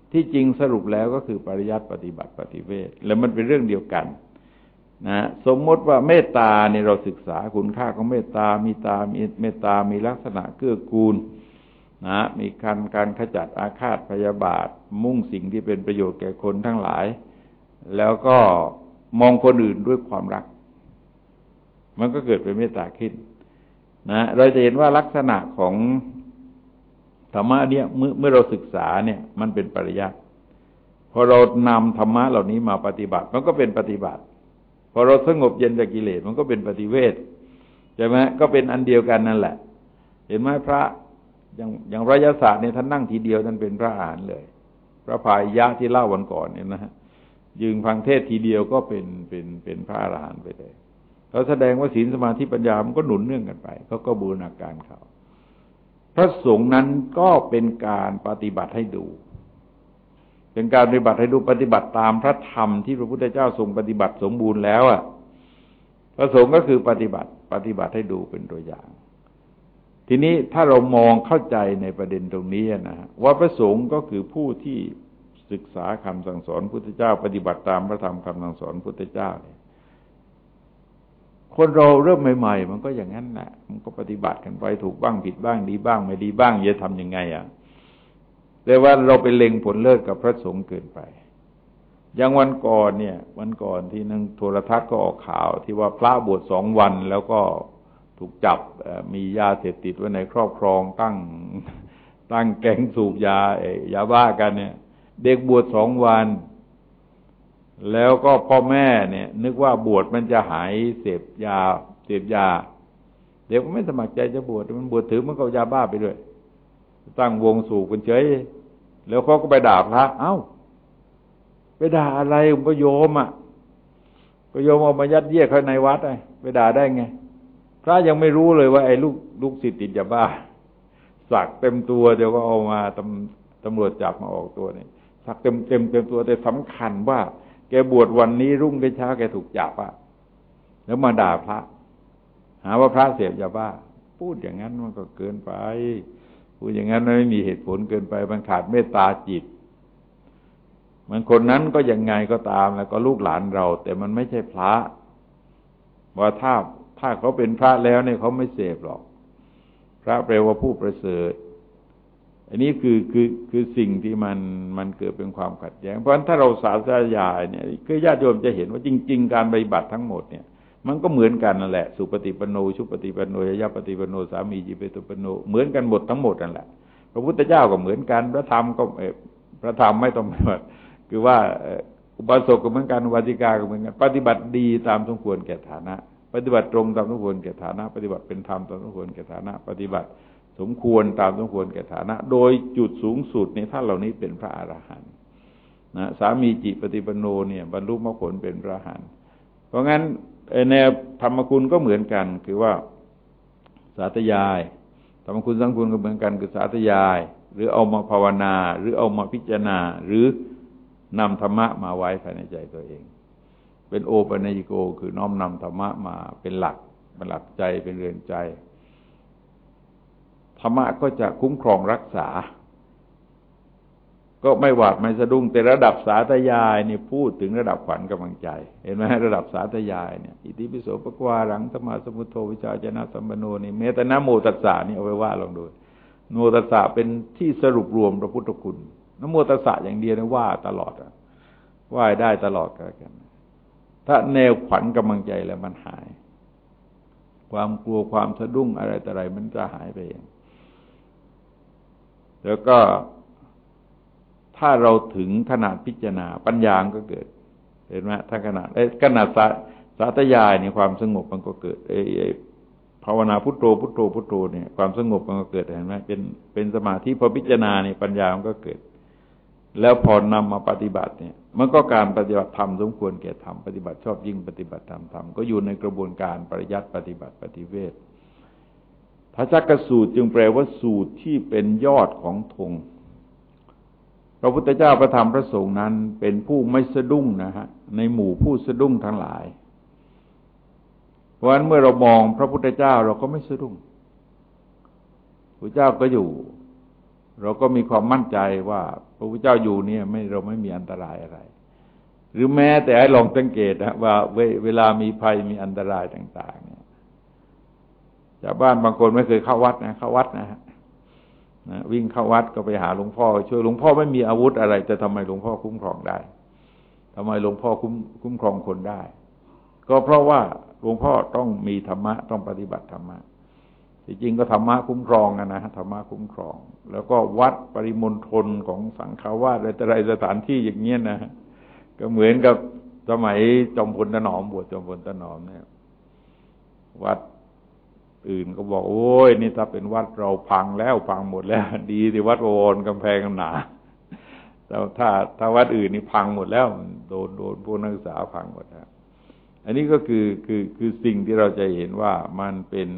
Speaker 1: ที่จริงสรุปแล้วก็คือปริยัติปฏิบัติปฏิเวทแล้วมันเป็นเรื่องเดียวกันนะสมมติว่าเมตตาเนี่ยเราศึกษาคุณค่าของเมตตามีตามีเมตตามีลักษณะเกื้อกูลนะมีการการขจัดอาฆาตพยาบาทมุ่งสิ่งที่เป็นประโยชน์แก่คนทั้งหลายแล้วก็มองคนอื่นด้วยความรักมันก็เกิดเป็นเมตตาขึ้นนะเราจะเห็นว่าลักษณะของธรรมะเนี่ยเมื่อเมื่อเราศึกษาเนี่ยมันเป็นปริยัติพอเรานำธรรมะเหล่านี้มาปฏิบัติมันก็เป็นปฏิบัติพอเราสงบเย็นจากกิเลสมันก็เป็นปฏิเวทใช่ไหมก็เป็นอันเดียวกันนั่นแหละเห็นไหมพระอย่างอย่างระยะศาสตร์เนี่ยท่านนั่งทีเดียวท่านเป็นพระอรหันต์เลยพระพายยะที่เล่าวันก่อนเนี่ยนะฮะยืนฟังเทศทีเดียวก็เป็นเป็นเป็นพระอรหันต์ไปเลยเขาแสดงว่าศีลสมาธิปัญญามันก็หนุนเนื่องกันไปเขาก็บูรณาการเขาพระสงฆ์นั้นก็เป็นการปฏิบัติให้ดูเป็นการปฏิบัติให้ดูปฏิบัติตามพระธรรมที่พระพุทธเจ้าทรงปฏิบัติสมบูรณ์แล้วอ่ะพระสงฆ์ก็คือปฏิบัติปฏิบัติให้ดูเป็นตัวอย่างทีนี้ถ้าเรามองเข้าใจในประเด็นตรงนี้นะว่าพระสงฆ์ก็คือผู้ที่ศึกษาคำสั่งสอนพุทธเจ้าปฏิบัติตามพระธรรมคำสั่งสอนพุทธเจ้าเนี่ยคนเราเริ่มใหม่ๆมันก็อย่างนั้นแหละมันก็ปฏิบัติกันไปถูกบ้างผิดบ้างดีบ้างไม่ดีบ้างจะทำยังไงอ่ะแต่ว่าเราไปเล็งผลเลิศกับพระสงฆ์เกินไปอย่างวันก่อนเนี่ยวันก่อนที่นั่งโทรทัศน์ก็ออกข่าวที่ว่าพระบวชสองวันแล้วก็ถูกจับมียาเสพติดไว้ในครอบครองตั้งตั้งแก๊งสูบยายาบ้ากันเนี่ยเด็กบวชสองวันแล้วก็พ่อแม่เนี่ยนึกว่าบวชมันจะหายเสพยาเสพยาเด็กก็ไม่สมัครใจจะบวชมันบวชถือมันก็ยาบ้าไปด้วยตั้งวงสูบกันเฉยแล้วเขาก็ไปด่าพระเอ้าไปด่าอะไรก็โยมอ่ะก็โยมเอามายัดเยียดเข้าในวัดไงไปด่าได้ไงพระยังไม่รู้เลยว่าไอ้ลูกลูกศิษย์ติดยาบ้าสักเต็มตัวเดี๋ยวก็เอามาตำตำรวจจับมาออกตัวนี่สักเต็มเต็มเต็มตัวแต่สำคัญว่าแกบวชวันนี้รุ่งขึ้นเช้าแกถูกจับอ่ะแล้วมาด่าพระหาว่าพระเสพยาบ้าพูดอย่างนั้นมันก็เกินไปพูดอย่างนั้นไม่มีเหตุผลเกินไปมันขาดเมตตาจิตมันคนนั้นก็ยังไงก็ตามแล้วก็ลูกหลานเราแต่มันไม่ใช่พระว่าถ้าถ้าเขาเป็นพระแล้วเนี่ยเขาไม่เสพหรอกพระแปลว่าผู้ประเสริฐอันนี้คือคือคือสิ่งที่มันมันเกิดเป็นความขัดแย้งเพราะฉะนั้นถ้าเราสาธยายเนี่ยคือญาติโยมจะเห็นว่าจริงๆการปฏิบัติทั้งหมดเนี่ยมันก็เหมือนกันนั่นแหละสุปฏิปันโนชุปฏิปันโนยยปฏิปันโนสามีจิเปตุปันโนเหมือนกันหมดทั้งหมดนั่นแหละพระพุทธเจ้าก็เหมือนกันพระธรรมก็พระธรรมไม่ต้องแบบคือว่าอุบาสกก็เหมือนกันอุบาสิกาก็เหมือนกันปฏิบัติดีตามสมควรแก่ฐานะปฏิบัติตรงตามสมควรแก่ฐานะปฏิบัติเป็นธรรมตามสมควรแก่ฐานะปฏิบัติสมควรตามสมควรแก่ฐานะโดยจุดสูงสุดในท่านเหล่านี้เป็นพระอรหันต์นะสามีจิปฏิปันโนเนี่ยบรรลุมรรคผลเป็นพระอรหันต์เพราะงั้นแนวธรรมคุณก็เหมือนกันคือว่าสาธยายธรรมคุณสังคุณก็เหมือนกันคือสาธยายหรือเอามาภาวนาหรือเอามาพิจารณาหรือนำธรรมะมาไว้ภายในใจตัวเองเป็นโอปัญญิโกคือน้อมนำธรรมะมาเป็นหลักเป็นหลักใจเป็นเรือนใจธรรมะก็จะคุ้มครองรักษาก็ไม่หวาดไม่สะดุ้งแต่ระดับสาธยายนี่พูดถึงระดับขวัญกำลังใจเห็นไหมระดับสาธยายเนี่ยอิติปิโสภควารังสัมมาสัมพุทโธวิชาจนะสัมปันโนนี่แม้แต่นะโมตัสสะนี่เอาไว้ว่าลองดูนะโมตัสสะเป็นที่สรุปรวมพระพุทธคุณนะโมตัสสะอย่างเดียวนะว่าตลอดอ่ะว่าได้ตลอดกันถ้าแนวขวัญกำลังใจแล้วมันหายความกลัวความสะดุ้งอะไรต่ออะไรมันจะหายไปเองแล้วก็ถ้าเราถึงขนาดพิจารณาปัญญาก็เกิดเห็นไหมถ้าขนาดไอ้ขนาดสาสาธยายเนี่ยความสงบมันก็เกิดไอ้ภาวนาพุทโธพุทโธพุทโธเนี่ยความสงบมันก็เกิดเห็นไหมเป็นเป็นสมาธิพอพิจารณาเนี่ยปัญญามันก็เกิดแล้วพอนำมาปฏิบัติเนี่ยมันก็การปฏิบัติธรรมสมควรแก่ธรรมปฏิบัติชอบยิ่งปฏิบัติธรรมธรรมก็อยู่ในกระบวนการปริยัติปฏิบัติปฏิเวททัชฌกสูตรจึงแปลว่าสูตรที่เป็นยอดของธงพระพุทธเจ้าพระธรรมพระสงฆ์นั้นเป็นผู้ไม่สะดุ้งนะฮะในหมู่ผู้สะดุ้งทั้งหลายเพราะฉะนั้นเมื่อเรามองพระพุทธเจ้าเราก็ไม่สะดุ้งพระเจ้าก็อยู่เราก็มีความมั่นใจว่าพระพุทธเจ้าอยู่เนี่ยไม่เราไม่มีอันตรายอะไรหรือแม้แต่ให้ลองสังเกตนะว่าเวลามีภัยมีอันตรายต่างๆเนี่ยชาวบ้านบางคนไม่เคยเข้าวัดนะเข้าวัดนะฮะนะวิ่งเข้าวัดก็ไปหาหลวงพ่อช่วยหลวงพ่อไม่มีอาวุธอะไรแต่ทำไมหลวงพ่อคุ้มครองได้ทำไมหลวงพ่อคุ้มคุ้มครองคนได้ก็เพราะว่าหลวงพ่อต้องมีธรรมะต้องปฏิบัติธรรมะจริงๆก็ธรรมะคุ้มครองนะนะธรรมะคุ้มครองแล้วก็วัดปริมณฑลของสังฆวาสอะไรแต่ไรสถานที่อย่างเงี้ยนะก็เหมือนกับสมัยจอมพลถนอมบวชจอมพลถนอมเนี่ยวัดอื่นก็บอกโอ้ยนี่ถ้าเป็นวัดเราพังแล้วพังหมดแล้วดีที่วัดบวรกำแพงหนาแต่ถ้าถ้าวัดอื่นนี่พังหมดแล้วโดนโดนพวกนักศึกษาพังหมดแล้วอันนี้ก็คือคือคือสิ่งที่เราจะเห็นว่ามันเป็น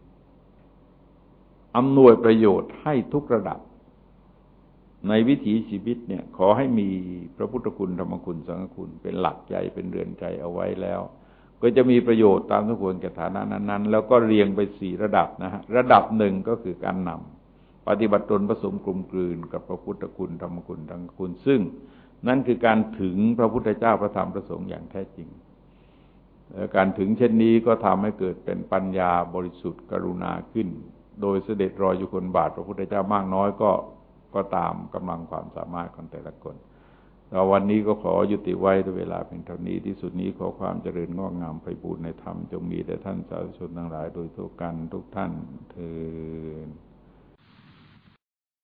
Speaker 1: อำนวยประโยชน์ให้ทุกระดับในวิถีชีวิตเนี่ยขอให้มีพระพุทธคุณธรรมคุณสังฆคุณเป็นหลักใจเป็นเรือนใจเอาไว้แล้วก็จะมีประโยชน์ตามสมควรแก่ฐานะนั้นๆแล้วก็เรียงไปสี่ระดับนะฮะระดับหนึ่งก็คือการนำปฏิบัติตนผสมกลมกลืนกับพระพุทธคุณธรรมคุณสังฆคุณซึ่งนั่นคือการถึงพระพุทธเจ้าพระธรรมพระสงฆ์อย่างแท้จริงการถึงเช่นนี้ก็ทำให้เกิดเป็นปัญญาบริสุทธิ์กรุณาขึ้นโดยเสด็จรอยอยู่คนบาทพระพุทธเจ้ามากน้อยก็ก็ตามกำลังความสามารถของแต่ละคนแต่วันนี้ก็ขอยุติไว้ด้วยเวลาเพียงเท่านี้ที่สุดนี้ขอความเจริญงอกงามไพบูรย์ในธรรมจงมีแด่ท่านสาธุชนทั้งหลายโดยทั่วกันทุกท่านเทอญ